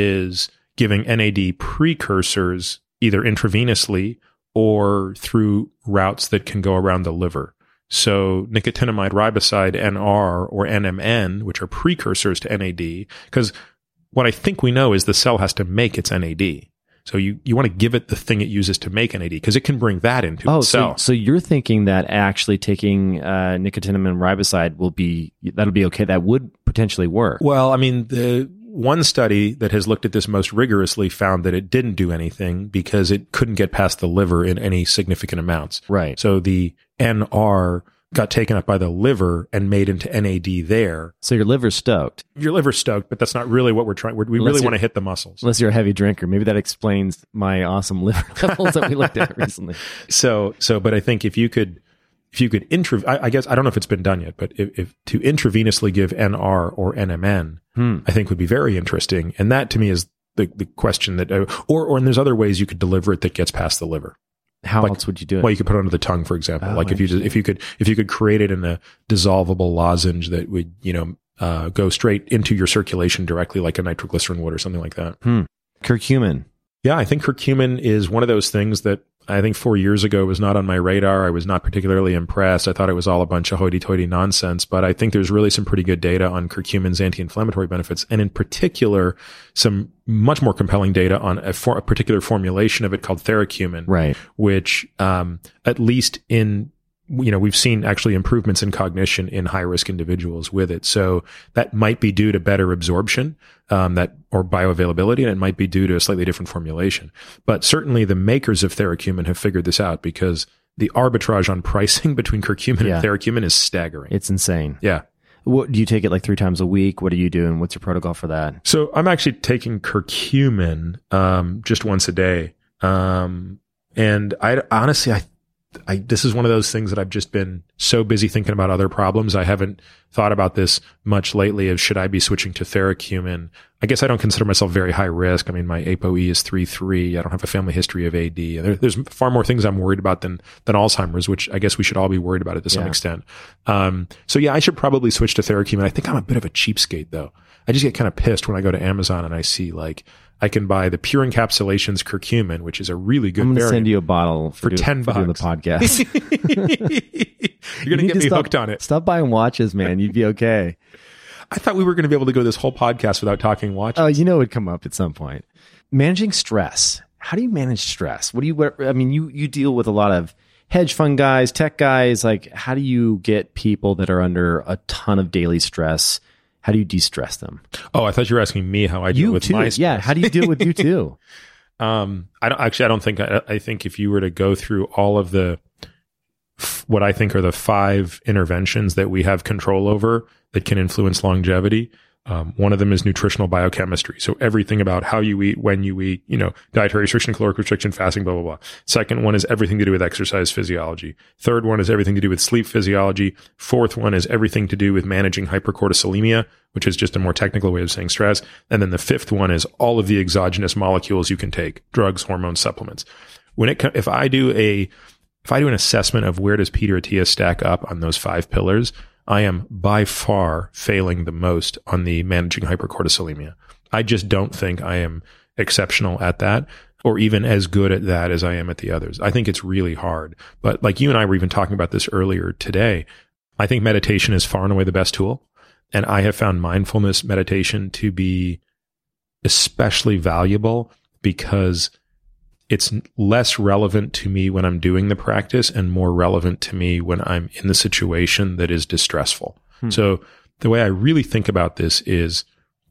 is giving N A D precursors either intravenously or through routes that can go around the liver. So nicotinamide riboside N R or N M N, which are precursors to N A D, because what I think we know is the cell has to make its N A D. So you, you want to give it the thing it uses to make N A D because it can bring that into oh, its cell. So, so you're thinking that actually taking uh, nicotinamide riboside will be, that'll be okay. That would potentially work. Well, I mean, the one study that has looked at this most rigorously found that it didn't do anything because it couldn't get past the liver in any significant amounts. Right. So the N R got taken up by the liver and made into N A D there. So your liver's stoked. Your liver's stoked, but that's not really what we're trying. We're, we really want to hit the muscles. Unless you're a heavy drinker. Maybe that explains my awesome liver levels that we looked at recently. So, so, but I think if you could, if you could intra, I, I guess, I don't know if it's been done yet, but if, if to intravenously give N R or N M N, hmm. I think would be very interesting. And that to me is the, the question that, uh, or, or, and there's other ways you could deliver it that gets past the liver. How like, else would you do it? Well, you could put it under the tongue, for example. Oh, like if you just, if you could if you could create it in a dissolvable lozenge that would, you know, uh, go straight into your circulation directly, like a nitroglycerin would or something like that. Hmm. Curcumin. Yeah, I think curcumin is one of those things that I think four years ago was not on my radar. I was not particularly impressed. I thought it was all a bunch of hoity-toity nonsense, but I think there's really some pretty good data on curcumin's anti-inflammatory benefits, and in particular, some much more compelling data on a, for, a particular formulation of it called theracumin, right? Which, um, at least in you know, we've seen actually improvements in cognition in high risk individuals with it. So that might be due to better absorption, um, that, or bioavailability, and it might be due to a slightly different formulation. But certainly the makers of theracumin have figured this out, because the arbitrage on pricing between curcumin yeah. and theracumin is staggering. It's insane. Yeah. What, do you take it like three times a week? What are you doing? What's your protocol for that? So I'm actually taking curcumin, um, just once a day. Um, and I honestly, I I, this is one of those things that I've just been so busy thinking about other problems. I haven't thought about this much lately of should I be switching to theracumin. I guess I don't consider myself very high risk. I mean, my ApoE is three three. I don't have a family history of A D. There, there's far more things I'm worried about than, than Alzheimer's, which I guess we should all be worried about it to some yeah. extent. Um, so yeah, I should probably switch to theracumin. I think I'm a bit of a cheapskate though. I just get kind of pissed when I go to Amazon and I see like, I can buy the Pure Encapsulations curcumin, which is a really good I'm going to variant. send you a bottle for, for do, ten for bucks. doing the podcast. You're going to get me stop, hooked on it. Stop buying watches, man. You'd be okay. I thought we were going to be able to go this whole podcast without talking watches. Oh, you know it would come up at some point. Managing stress. How do you manage stress? What do you, what, I mean, you, you deal with a lot of hedge fund guys, tech guys. Like, how do you get people that are under a ton of daily stress? How do you de-stress them? Oh, I thought you were asking me how I deal you with too. my stress. Yeah, how do you deal with you too? um, I don't actually. I don't think. I, I think if you were to go through all of the what I think are the five interventions that we have control over that can influence longevity. Um, one of them is nutritional biochemistry. So everything about how you eat, when you eat, you know, dietary restriction, caloric restriction, fasting, blah, blah, blah. Second one is everything to do with exercise physiology. Third one is everything to do with sleep physiology. Fourth one is everything to do with managing hypercortisolemia, which is just a more technical way of saying stress. And then the fifth one is all of the exogenous molecules you can take, drugs, hormones, supplements. When it, if I do a, if I do an assessment of where does Peter Attia stack up on those five pillars, I am by far failing the most on the managing hypercortisolemia. I just don't think I am exceptional at that, or even as good at that as I am at the others. I think it's really hard. But like you and I were even talking about this earlier today, I think meditation is far and away the best tool. And I have found mindfulness meditation to be especially valuable because it's less relevant to me when I'm doing the practice and more relevant to me when I'm in the situation that is distressful. Hmm. So the way I really think about this is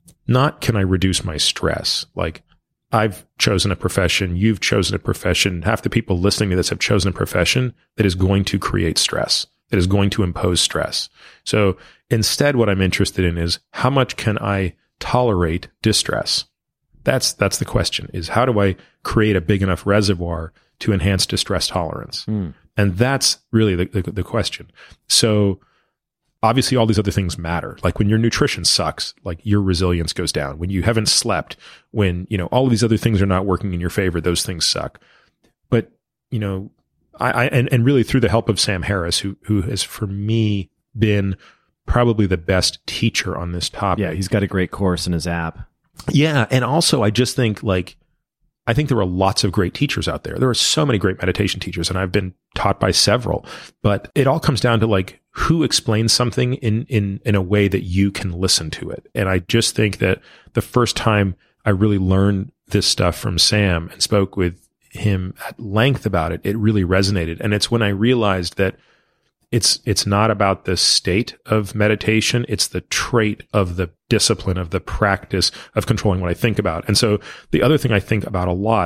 not can I reduce my stress? Like I've chosen a profession, you've chosen a profession, half the people listening to this have chosen a profession that is going to create stress, that is going to impose stress. So instead, what I'm interested in is how much can I tolerate distress? That's that's the question, is how do I create a big enough reservoir to enhance distress tolerance? Mm. And that's really the, the, the question. So obviously all these other things matter. Like when your nutrition sucks, like your resilience goes down. When you haven't slept, when, you know, all of these other things are not working in your favor, those things suck. But, you know, I, I and, and really through the help of Sam Harris, who who has for me been probably the best teacher on this topic. Yeah, he's got a great course in his app. Yeah. And also I just think like, I think there are lots of great teachers out there. There are so many great meditation teachers, and I've been taught by several, but it all comes down to like who explains something in, in, in a way that you can listen to it. And I just think that the first time I really learned this stuff from Sam and spoke with him at length about it, it really resonated. And it's when I realized that It's it's not about the state of meditation. It's the trait of the discipline, of the practice of controlling what I think about. And so the other thing I think about a lot, and I've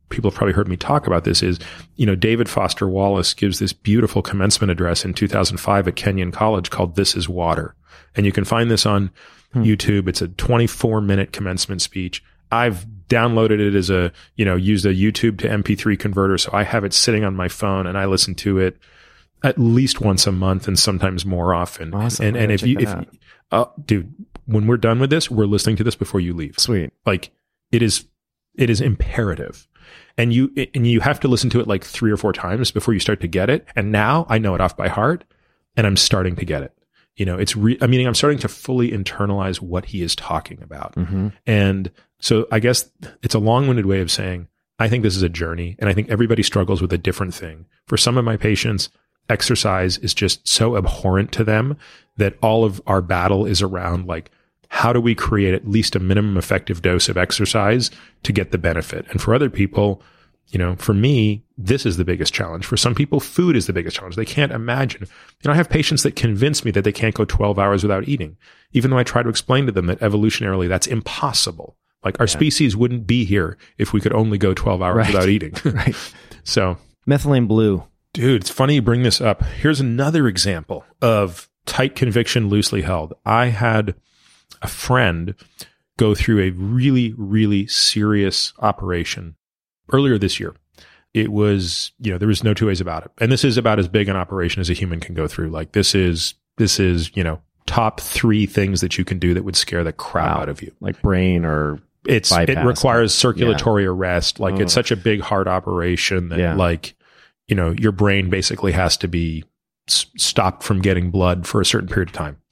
people have probably heard me talk about this is, you know, David Foster Wallace gives this beautiful commencement address in two thousand five at Kenyon College called This is Water. And you can find this on hmm. YouTube. It's a twenty-four minute commencement speech. I've downloaded it as a, you know, used a YouTube to M P three converter. So I have it sitting on my phone and I listen to it at least once a month and sometimes more often. Awesome. And, and if you, if, uh, dude, when we're done with this, we're listening to this before you leave. Sweet. Like it is, it is imperative. And you, and you have to listen to it like three or four times before you start to get it. And now I know it off by heart and I'm starting to get it. You know, it's re- I mean, I'm starting to fully internalize what he is talking about. Mm-hmm. And so I guess it's a long-winded way of saying, I think this is a journey and I think everybody struggles with a different thing. For some of my patients, exercise is just so abhorrent to them that all of our battle is around like, how do we create at least a minimum effective dose of exercise to get the benefit? And for other people, you know, for me, this is the biggest challenge. For some people, food is the biggest challenge. They can't imagine. You know, I have patients that convince me that they can't go twelve hours without eating, even though I try to explain to them that evolutionarily that's impossible. Like our yeah. species wouldn't be here if we could only go twelve hours right. without eating. Right. So methylene blue. Dude, it's funny you bring this up. Here's another example of tight conviction loosely held. I had a friend go through a really, really serious operation earlier this year. It was, you know, there was no two ways about it. And this is about as big an operation as a human can go through. Like this is, this is, you know, top three things that you can do that would scare the crap wow. out of you. Like brain or it's, bypass. It requires circulatory yeah. arrest. Like oh. it's such a big heart operation that yeah. like, you know, your brain basically has to be s- stopped from getting blood for a certain period of time.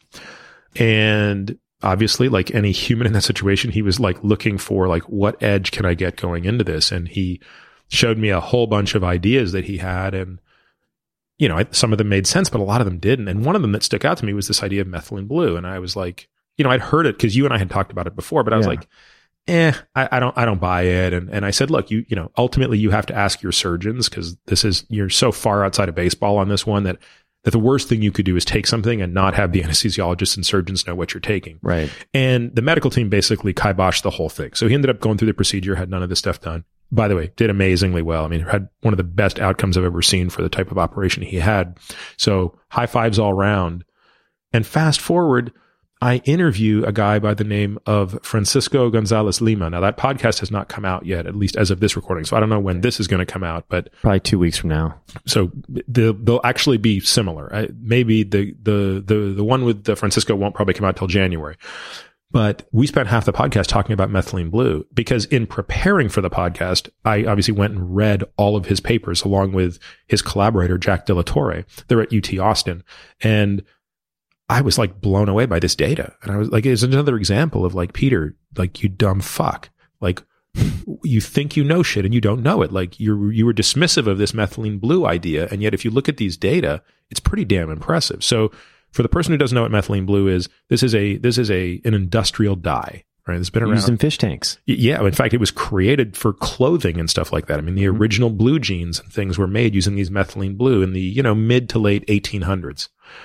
And obviously, like any human in that situation, he was like looking for like, what edge can I get going into this? And he showed me a whole bunch of ideas that he had. And, you know, I, some of them made sense, but a lot of them didn't. And one of them that stuck out to me was this idea of methylene blue. And I was like, you know, I'd heard it because you and I had talked about it before, but I was yeah. like, eh, I, I don't, I don't buy it. And, and I said, look, you, you know, ultimately you have to ask your surgeons because this is, you're so far outside of baseball on this one that that the worst thing you could do is take something and not have the anesthesiologists and surgeons know what you're taking. Right. And the medical team basically kiboshed the whole thing. So he ended up going through the procedure, had none of this stuff done. By the way, did amazingly well. I mean, had one of the best outcomes I've ever seen for the type of operation he had. So high fives all around. And fast forward, I interview a guy by the name of Francisco Gonzalez Lima. Now that podcast has not come out yet, at least as of this recording. So I don't know when this is going to come out, but probably two weeks from now. So they'll, they'll actually be similar. I, maybe the, the, the, the one with the Francisco won't probably come out till January, but we spent half the podcast talking about methylene blue because in preparing for the podcast, I obviously went and read all of his papers along with his collaborator, Jack De La Torre. They're at U T Austin. And I was like blown away by this data. And I was like, it's another example of like, Peter, like you dumb fuck. Like you think you know shit and you don't know it. Like you're, you were dismissive of this methylene blue idea. And yet if you look at these data, it's pretty damn impressive. So for the person who doesn't know what methylene blue is, this is a, this is a, an industrial dye, right? It's been around. Used in fish tanks. Yeah. In fact, it was created for clothing and stuff like that. I mean, the Mm-hmm. original blue jeans and things were made using these methylene blue in the, you know, mid to late eighteen hundreds.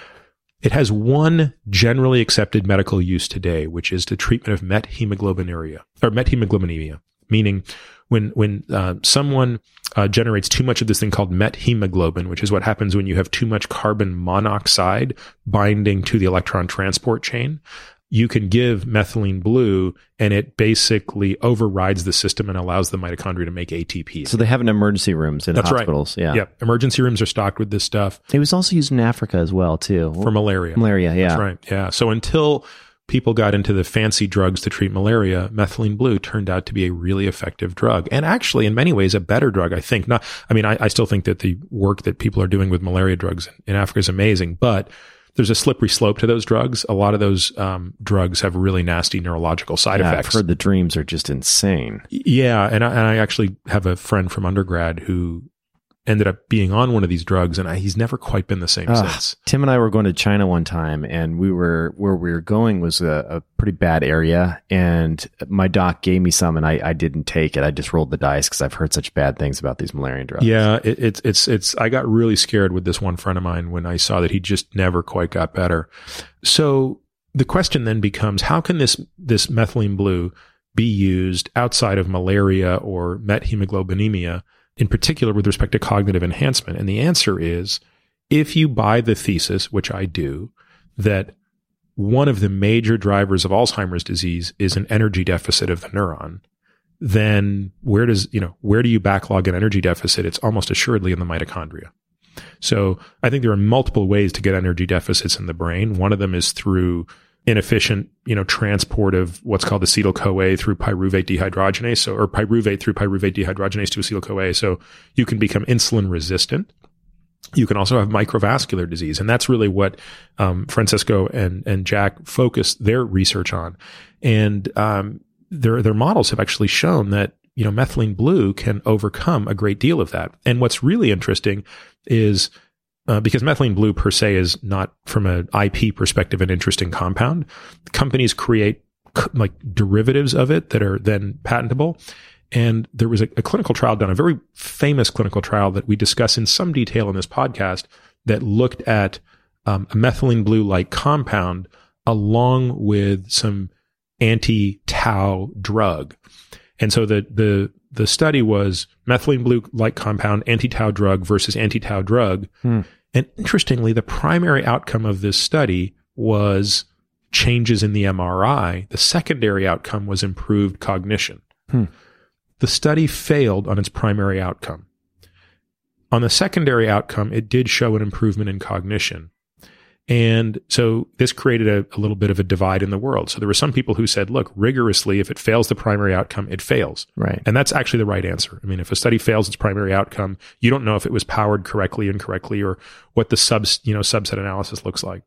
It has one generally accepted medical use today, which is the treatment of methemoglobinuria or methemoglobinemia, meaning when when uh, someone uh, generates too much of this thing called methemoglobin, which is what happens when you have too much carbon monoxide binding to the electron transport chain. You can give methylene blue and it basically overrides the system and allows the mitochondria to make A T P. So they have it in emergency rooms in That's hospitals. Right. Yeah. Yeah. Emergency rooms are stocked with this stuff. It was also used in Africa as well, too. For malaria. Malaria, yeah. That's right. Yeah. So until people got into the fancy drugs to treat malaria, methylene blue turned out to be a really effective drug. And actually, in many ways, a better drug, I think. Not, I mean, I, I still think that the work that people are doing with malaria drugs in Africa is amazing, but there's a slippery slope to those drugs. A lot of those um, drugs have really nasty neurological side yeah, effects. I've heard the dreams are just insane. Yeah. And I, and I actually have a friend from undergrad who ended up being on one of these drugs, and I, he's never quite been the same Ugh. since. Tim and I were going to China one time, and we were where we were going was a, a pretty bad area, and my doc gave me some, and I, I didn't take it. I just rolled the dice because I've heard such bad things about these malaria drugs. Yeah, it, it's it's it's. I got really scared with this one friend of mine when I saw that he just never quite got better. So the question then becomes, how can this this methylene blue be used outside of malaria or methemoglobinemia, in particular with respect to cognitive enhancement? And the answer is, if you buy the thesis, which I do, that one of the major drivers of Alzheimer's disease is an energy deficit of the neuron, then where does, you know, where do you backlog an energy deficit? It's almost assuredly in the mitochondria. So I think there are multiple ways to get energy deficits in the brain. One of them is through inefficient, you know, transport of what's called acetyl-CoA through pyruvate dehydrogenase, so, or pyruvate through pyruvate dehydrogenase to acetyl-CoA. So you can become insulin resistant. You can also have microvascular disease. And that's really what um, Francisco and, and Jack focused their research on. And um, their their models have actually shown that, you know, methylene blue can overcome a great deal of that. And what's really interesting is uh, because methylene blue per se is not, from an I P perspective, an interesting compound, companies create c- like derivatives of it that are then patentable. And there was a, a clinical trial done, a very famous clinical trial that we discuss in some detail in this podcast, that looked at um, a methylene blue-like compound along with some anti-tau drug. And so the the the study was methylene blue-like compound, anti-tau drug versus anti-tau drug. Hmm. And interestingly, the primary outcome of this study was changes in the M R I. The secondary outcome was improved cognition. Hmm. The study failed on its primary outcome. On the secondary outcome, it did show an improvement in cognition. And so this created a, a little bit of a divide in the world. So there were some people who said, look, rigorously, if it fails the primary outcome, it fails. Right. And that's actually the right answer. I mean, if a study fails its primary outcome, you don't know if it was powered correctly, incorrectly, or what the sub, you know, subset analysis looks like.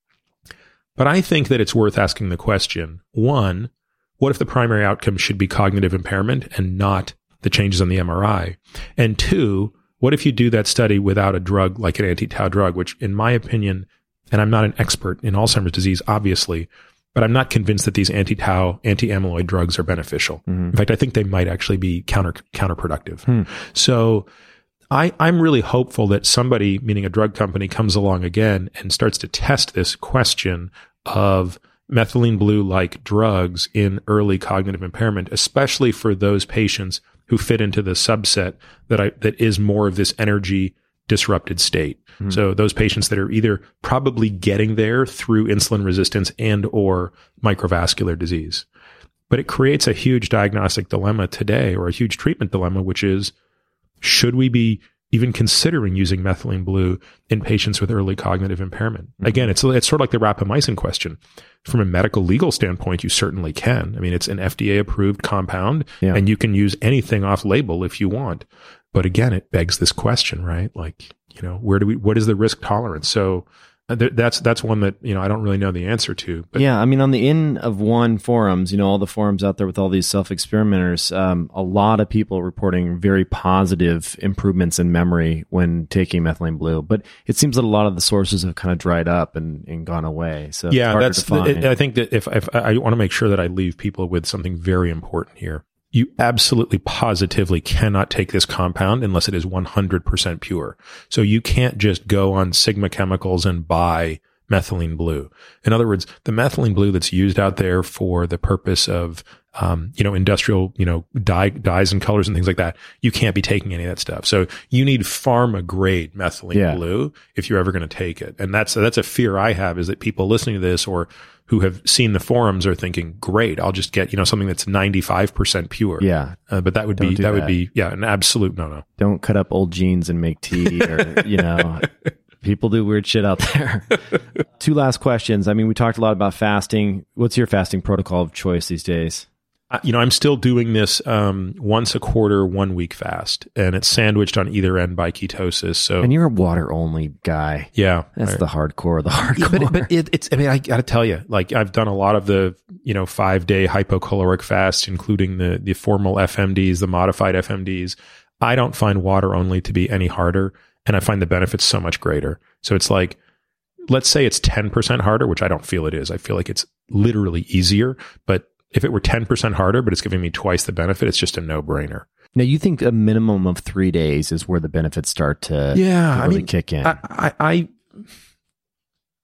But I think that it's worth asking the question, one, what if the primary outcome should be cognitive impairment and not the changes on the M R I? And two, what if you do that study without a drug like an anti-tau drug, which in my opinion, and I'm not an expert in Alzheimer's disease, obviously, but I'm not convinced that these anti-tau, anti-amyloid drugs are beneficial. Mm-hmm. In fact, I think they might actually be counter counterproductive. Hmm. So I, I'm really hopeful that somebody, meaning a drug company, comes along again and starts to test this question of methylene blue-like drugs in early cognitive impairment, especially for those patients who fit into the subset that I, that is more of this energy disrupted state. Mm-hmm. So those patients that are either probably getting there through insulin resistance and or microvascular disease. But it creates a huge diagnostic dilemma today, or a huge treatment dilemma, which is, should we be even considering using methylene blue in patients with early cognitive impairment? Mm-hmm. Again, it's it's sort of like the rapamycin question. From a medical legal standpoint, you certainly can. I mean, it's an F D A approved compound, yeah. and you can use anything off label if you want. But again, it begs this question, right? Like, you know, where do we, what is the risk tolerance? So th- that's, that's one that, you know, I don't really know the answer to. But yeah. I mean, on the N of one forums, you know, all the forums out there with all these self-experimenters, um, a lot of people reporting very positive improvements in memory when taking methylene blue. But it seems that a lot of the sources have kind of dried up and, and gone away. So yeah, that's, the, it, I think that if, if I want to make sure that I leave people with something very important here. You absolutely positively cannot take this compound unless it is one hundred percent pure. So you can't just go on Sigma Chemicals and buy methylene blue. In other words, the methylene blue that's used out there for the purpose of, um, you know, industrial, you know, dye, dyes and colors and things like that, you can't be taking any of that stuff. So you need pharma grade methylene yeah. blue if you're ever going to take it. And that's, that's a fear I have, is that people listening to this or who have seen the forums are thinking, great, I'll just get, you know, something that's ninety-five percent pure. Yeah. Uh, but that would Don't be, that, that would be, yeah, an absolute no-no. Don't cut up old jeans and make tea or, you know, people do weird shit out there. Two last questions. I mean, we talked a lot about fasting. What's your fasting protocol of choice these days? Uh, you know, I'm still doing this um, once a quarter, one week fast, and it's sandwiched on either end by ketosis. So, and you're a water only guy. Yeah, that's right. The hardcore. The hardcore. Yeah, but but it, it's. I mean, I got to tell you, like I've done a lot of the you know five day hypocaloric fast, including the the formal F M Ds, the modified F M Ds. I don't find water only to be any harder, and I find the benefits so much greater. So it's like, let's say it's ten percent harder, which I don't feel it is. I feel like it's literally easier, but if it were ten percent harder, but it's giving me twice the benefit, it's just a no-brainer. Now, you think a minimum of three days is where the benefits start to, yeah, to really I mean, kick in? I, I, I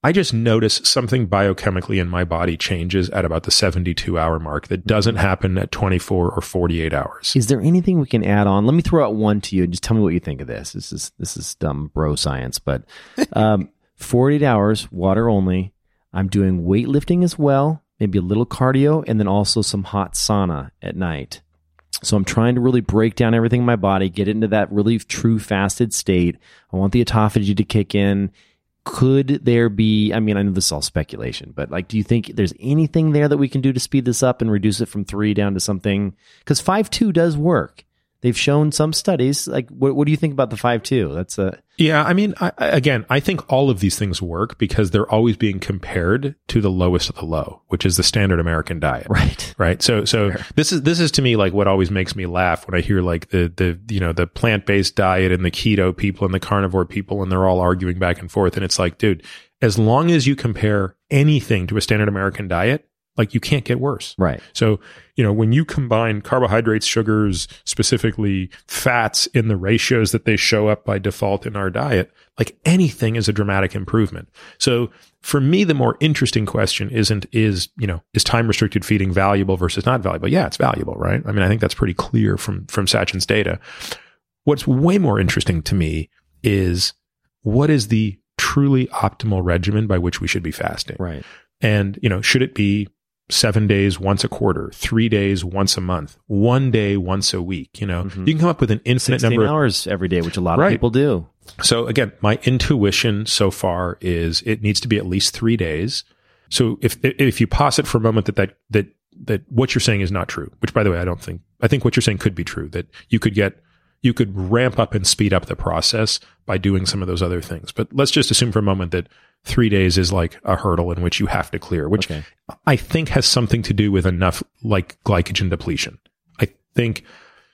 I just notice something biochemically in my body changes at about the seventy-two hour mark that doesn't happen at twenty-four or forty-eight hours. Is there anything we can add on? Let me throw out one to you and just tell me what you think of this. This is this is dumb bro science, but um, forty-eight hours, water only. I'm doing weightlifting as well, maybe a little cardio, and then also some hot sauna at night. So I'm trying to really break down everything in my body, get into that really true fasted state. I want the autophagy to kick in. Could there be, I mean, I know this is all speculation, but like, do you think there's anything there that we can do to speed this up and reduce it from three down to something? Because five two does work. They've shown some studies. Like, what, what do you think about the five two? That's a yeah. I mean, I, again, I think all of these things work because they're always being compared to the lowest of the low, which is the standard American diet. Right. Right. So, so sure. this is this is to me like what always makes me laugh when I hear like the the you know the plant based diet and the keto people and the carnivore people, and they're all arguing back and forth. And it's like, dude, as long as you compare anything to a standard American diet, like you can't get worse. Right. So, you know, when you combine carbohydrates, sugars, specifically fats in the ratios that they show up by default in our diet, like anything is a dramatic improvement. So for me, the more interesting question isn't, is, you know, is time restricted feeding valuable versus not valuable? Yeah, it's valuable, right? I mean, I think that's pretty clear from, from Sachin's data. What's way more interesting to me is what is the truly optimal regimen by which we should be fasting? Right. And, you know, should it be seven days once a quarter, three days once a month, one day once a week? You know, mm-hmm. you can come up with an infinite number of hours every day, which a lot right. of people do. So again, my intuition so far is it needs to be at least three days. So if if you posit for a moment that that that that what you're saying is not true, which by the way, I don't think, I think what you're saying could be true, that you could get, you could ramp up and speed up the process by doing some of those other things. But let's just assume for a moment that three days is like a hurdle in which you have to clear, which okay. I think has something to do with enough like glycogen depletion. I think,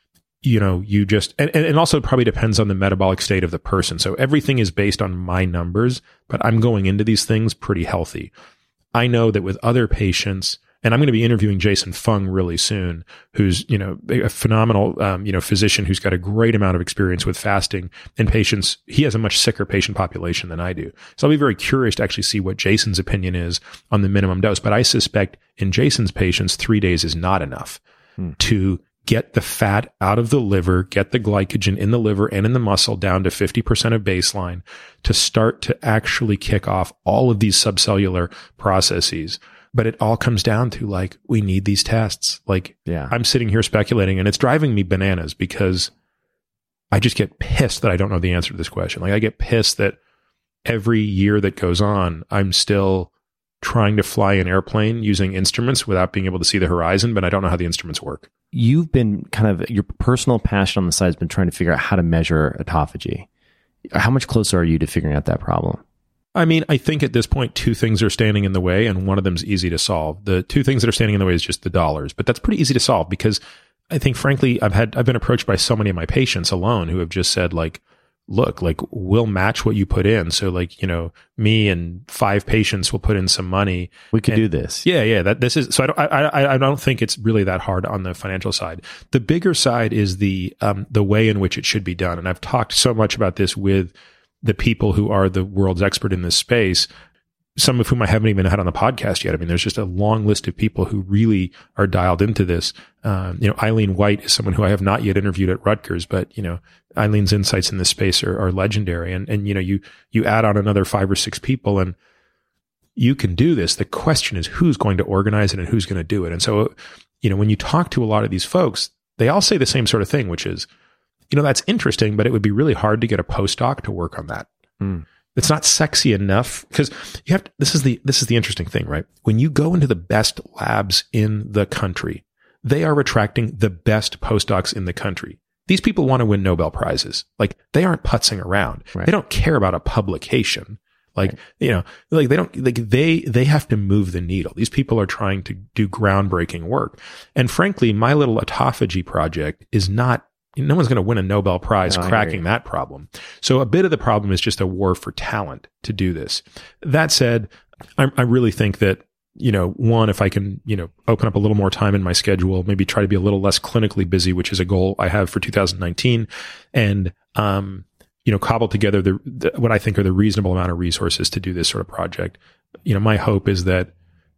you know, you just, and, and also it probably depends on the metabolic state of the person. So everything is based on my numbers, but I'm going into these things pretty healthy. I know that with other patients, and I'm going to be interviewing Jason Fung really soon, who's, you know, a phenomenal, um, you know, physician who's got a great amount of experience with fasting in patients. He has a much sicker patient population than I do. So I'll be very curious to actually see what Jason's opinion is on the minimum dose. But I suspect in Jason's patients, three days is not enough hmm. to get the fat out of the liver, get the glycogen in the liver and in the muscle down to fifty percent of baseline to start to actually kick off all of these subcellular processes. But it all comes down to like, we need these tests. Like, yeah. I'm sitting here speculating and it's driving me bananas because I just get pissed that I don't know the answer to this question. Like I get pissed that every year that goes on, I'm still trying to fly an airplane using instruments without being able to see the horizon, but I don't know how the instruments work. You've been kind of, your personal passion on the side has been trying to figure out how to measure autophagy. How much closer are you to figuring out that problem? I mean, I think at this point, two things are standing in the way, and one of them is easy to solve. The two things that are standing in the way is just the dollars, but that's pretty easy to solve because I think, frankly, I've had, I've been approached by so many of my patients alone who have just said like, look, like we'll match what you put in. So like, you know, me and five patients will put in some money. We could and, do this. Yeah. Yeah. That this is, so I don't, I, I, I don't think it's really that hard on the financial side. The bigger side is the, um, the way in which it should be done. And I've talked so much about this with the people who are the world's expert in this space, some of whom I haven't even had on the podcast yet. I mean, there's just a long list of people who really are dialed into this. Um, you know, Eileen White is someone who I have not yet interviewed at Rutgers, but you know, Eileen's insights in this space are, are legendary. And, and, you know, you, you add on another five or six people and you can do this. The question is who's going to organize it and who's going to do it. And so, you know, when you talk to a lot of these folks, they all say the same sort of thing, which is, you know, that's interesting, but it would be really hard to get a postdoc to work on that. Mm. It's not sexy enough because you have to, this is the, this is the interesting thing, right? When you go into the best labs in the country, they are attracting the best postdocs in the country. These people want to win Nobel Prizes. Like they aren't putzing around. Right. They don't care about a publication. Like, right. you know, like they don't, like they, they have to move the needle. These people are trying to do groundbreaking work. And frankly, my little autophagy project is not, no one's going to win a Nobel Prize no, cracking that problem. So a bit of the problem is just a war for talent to do this. That said, I, I really think that, you know, one, if I can, you know, open up a little more time in my schedule, maybe try to be a little less clinically busy, which is a goal I have for two thousand nineteen. And, um, you know, cobble together the, the what I think are the reasonable amount of resources to do this sort of project. You know, my hope is that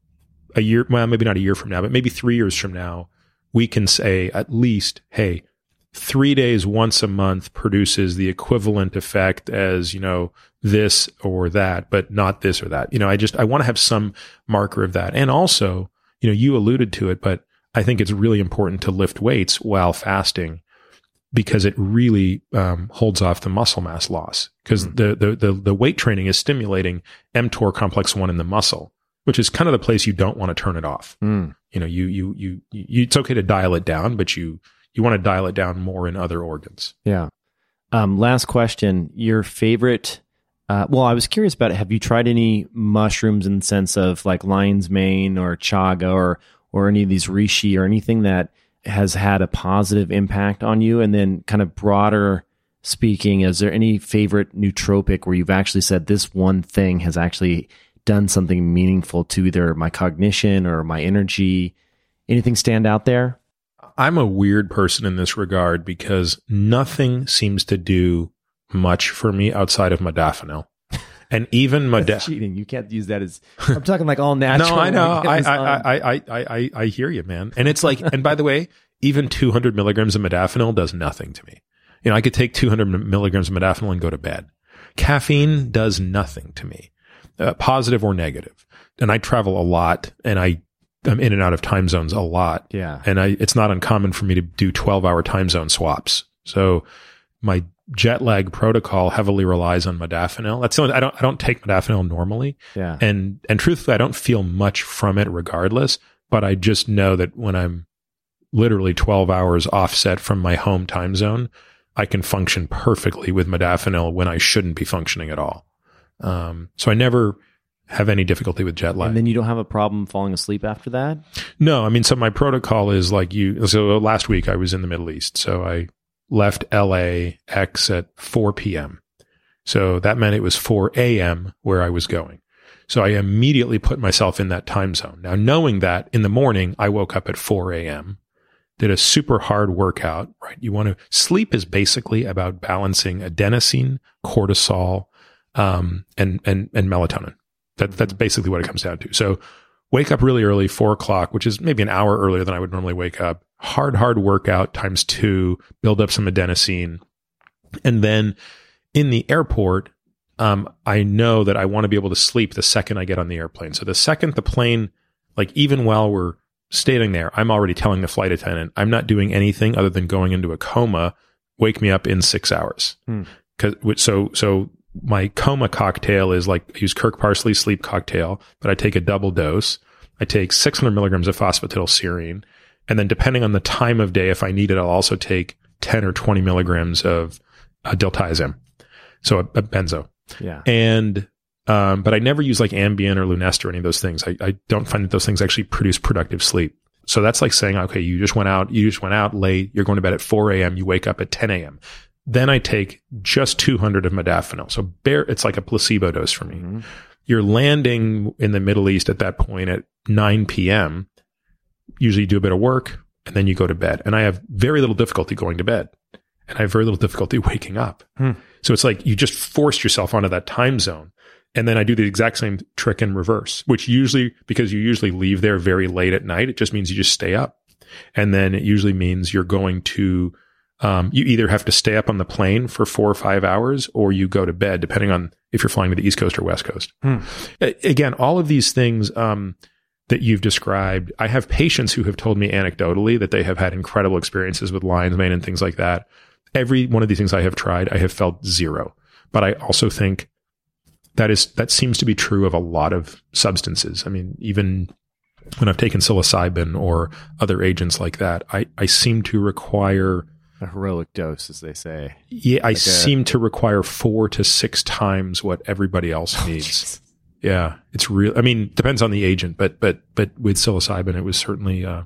a year, well, maybe not a year from now, but maybe three years from now, we can say at least, hey, three days once a month produces the equivalent effect as, you know, this or that, but not this or that. You know, I just, I want to have some marker of that. And also, you know, you alluded to it, but I think it's really important to lift weights while fasting because it really um, holds off the muscle mass loss. Because mm. the, the, the, the weight training is stimulating mTOR complex one in the muscle, which is kind of the place you don't want to turn it off. Mm. You know, you, you, you, you, it's okay to dial it down, but you, you want to dial it down more in other organs. Yeah. Um, last question. Your favorite, uh, well, I was curious about it. Have you tried any mushrooms in the sense of like lion's mane or chaga or, or any of these reishi or anything that has had a positive impact on you? And then kind of broader speaking, is there any favorite nootropic where you've actually said this one thing has actually done something meaningful to either my cognition or my energy? Anything stand out there? I'm a weird person in this regard because nothing seems to do much for me outside of modafinil. And even modafinil. Cheating. You can't use that as, I'm talking like all natural. No, I know. I, I, I, I, I, I hear you, man. And it's like, and by the way, even two hundred milligrams of modafinil does nothing to me. You know, I could take two hundred milligrams of modafinil and go to bed. Caffeine does nothing to me, uh, positive or negative. And I travel a lot and I, I'm in and out of time zones a lot. Yeah. And I, it's not uncommon for me to do twelve hour time zone swaps. So my jet lag protocol heavily relies on modafinil. That's the only, I don't, I don't take modafinil normally. Yeah. And, and truthfully, I don't feel much from it regardless, but I just know that when I'm literally twelve hours offset from my home time zone, I can function perfectly with modafinil when I shouldn't be functioning at all. Um, so I never have any difficulty with jet lag. And then you don't have a problem falling asleep after that? No, I mean, so my protocol is like you, so last week I was in the Middle East. So I left L A X at four p.m. So that meant it was four a.m. where I was going. So I immediately put myself in that time zone. Now, knowing that in the morning, I woke up at four a.m., did a super hard workout, right? You want to, sleep is basically about balancing adenosine, cortisol, um, and, and, and melatonin. That, that's basically what it comes down to. So wake up really early, four o'clock, which is maybe an hour earlier than I would normally wake up. Hard, hard workout times two, build up some adenosine. And then in the airport, um, I know that I want to be able to sleep the second I get on the airplane. So the second the plane, like even while we're standing there, I'm already telling the flight attendant, I'm not doing anything other than going into a coma. Wake me up in six hours. Hmm. Cause so, so my coma cocktail is like, I use Kirk Parsley sleep cocktail, but I take a double dose. I take six hundred milligrams of phosphatidylserine. And then depending on the time of day, if I need it, I'll also take ten or twenty milligrams of uh, diltiazem. So a, a benzo. Yeah. And, um, but I never use like Ambien or Lunesta or any of those things. I, I don't find that those things actually produce productive sleep. So that's like saying, okay, you just went out, you just went out late, you're going to bed at four a.m., you wake up at ten a.m. Then I take just two hundred of modafinil. So bare, it's like a placebo dose for me. Mm-hmm. You're landing in the Middle East at that point at nine p.m. Usually you do a bit of work and then you go to bed. And I have very little difficulty going to bed. And I have very little difficulty waking up. Hmm. So it's like you just forced yourself onto that time zone. And then I do the exact same trick in reverse, which usually, because you usually leave there very late at night, it just means you just stay up. And then it usually means you're going to, um, you either have to stay up on the plane for four or five hours or you go to bed, depending on if you're flying to the East Coast or West Coast. Hmm. Again, all of these things um, that you've described, I have patients who have told me anecdotally that they have had incredible experiences with lion's mane and things like that. Every one of these things I have tried, I have felt zero. But I also think that is that seems to be true of a lot of substances. I mean, even when I've taken psilocybin or other agents like that, I, I seem to require a heroic dose, as they say. Yeah, like I a, seem to require four to six times what everybody else needs. Yeah, it's real. I mean, depends on the agent, but but but with psilocybin, it was certainly uh,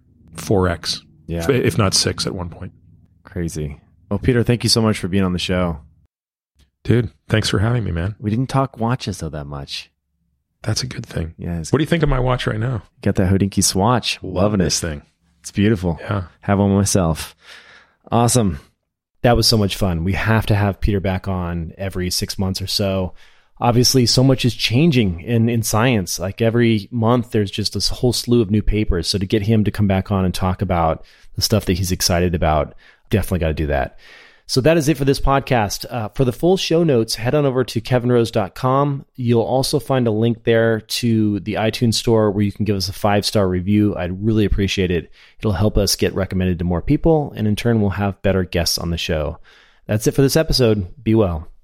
four X, yeah, if not six at one point. Crazy. Well, Peter, thank you so much for being on the show. Dude, thanks for having me, man. We didn't talk watches, though, that much. That's a good thing. Yeah. What do you think of my watch right now? Got that Hodinkee swatch. Love Loving this it. thing. It's beautiful. Yeah. Have one myself. Awesome. That was so much fun. We have to have Peter back on every six months or so. Obviously, so much is changing in, in science. Like every month, there's just this whole slew of new papers. So to get him to come back on and talk about the stuff that he's excited about, definitely got to do that. So that is it for this podcast. Uh, for the full show notes, head on over to kevin rose dot com. You'll also find a link there to the iTunes store where you can give us a five-star review. I'd really appreciate it. It'll help us get recommended to more people, and in turn, we'll have better guests on the show. That's it for this episode. Be well.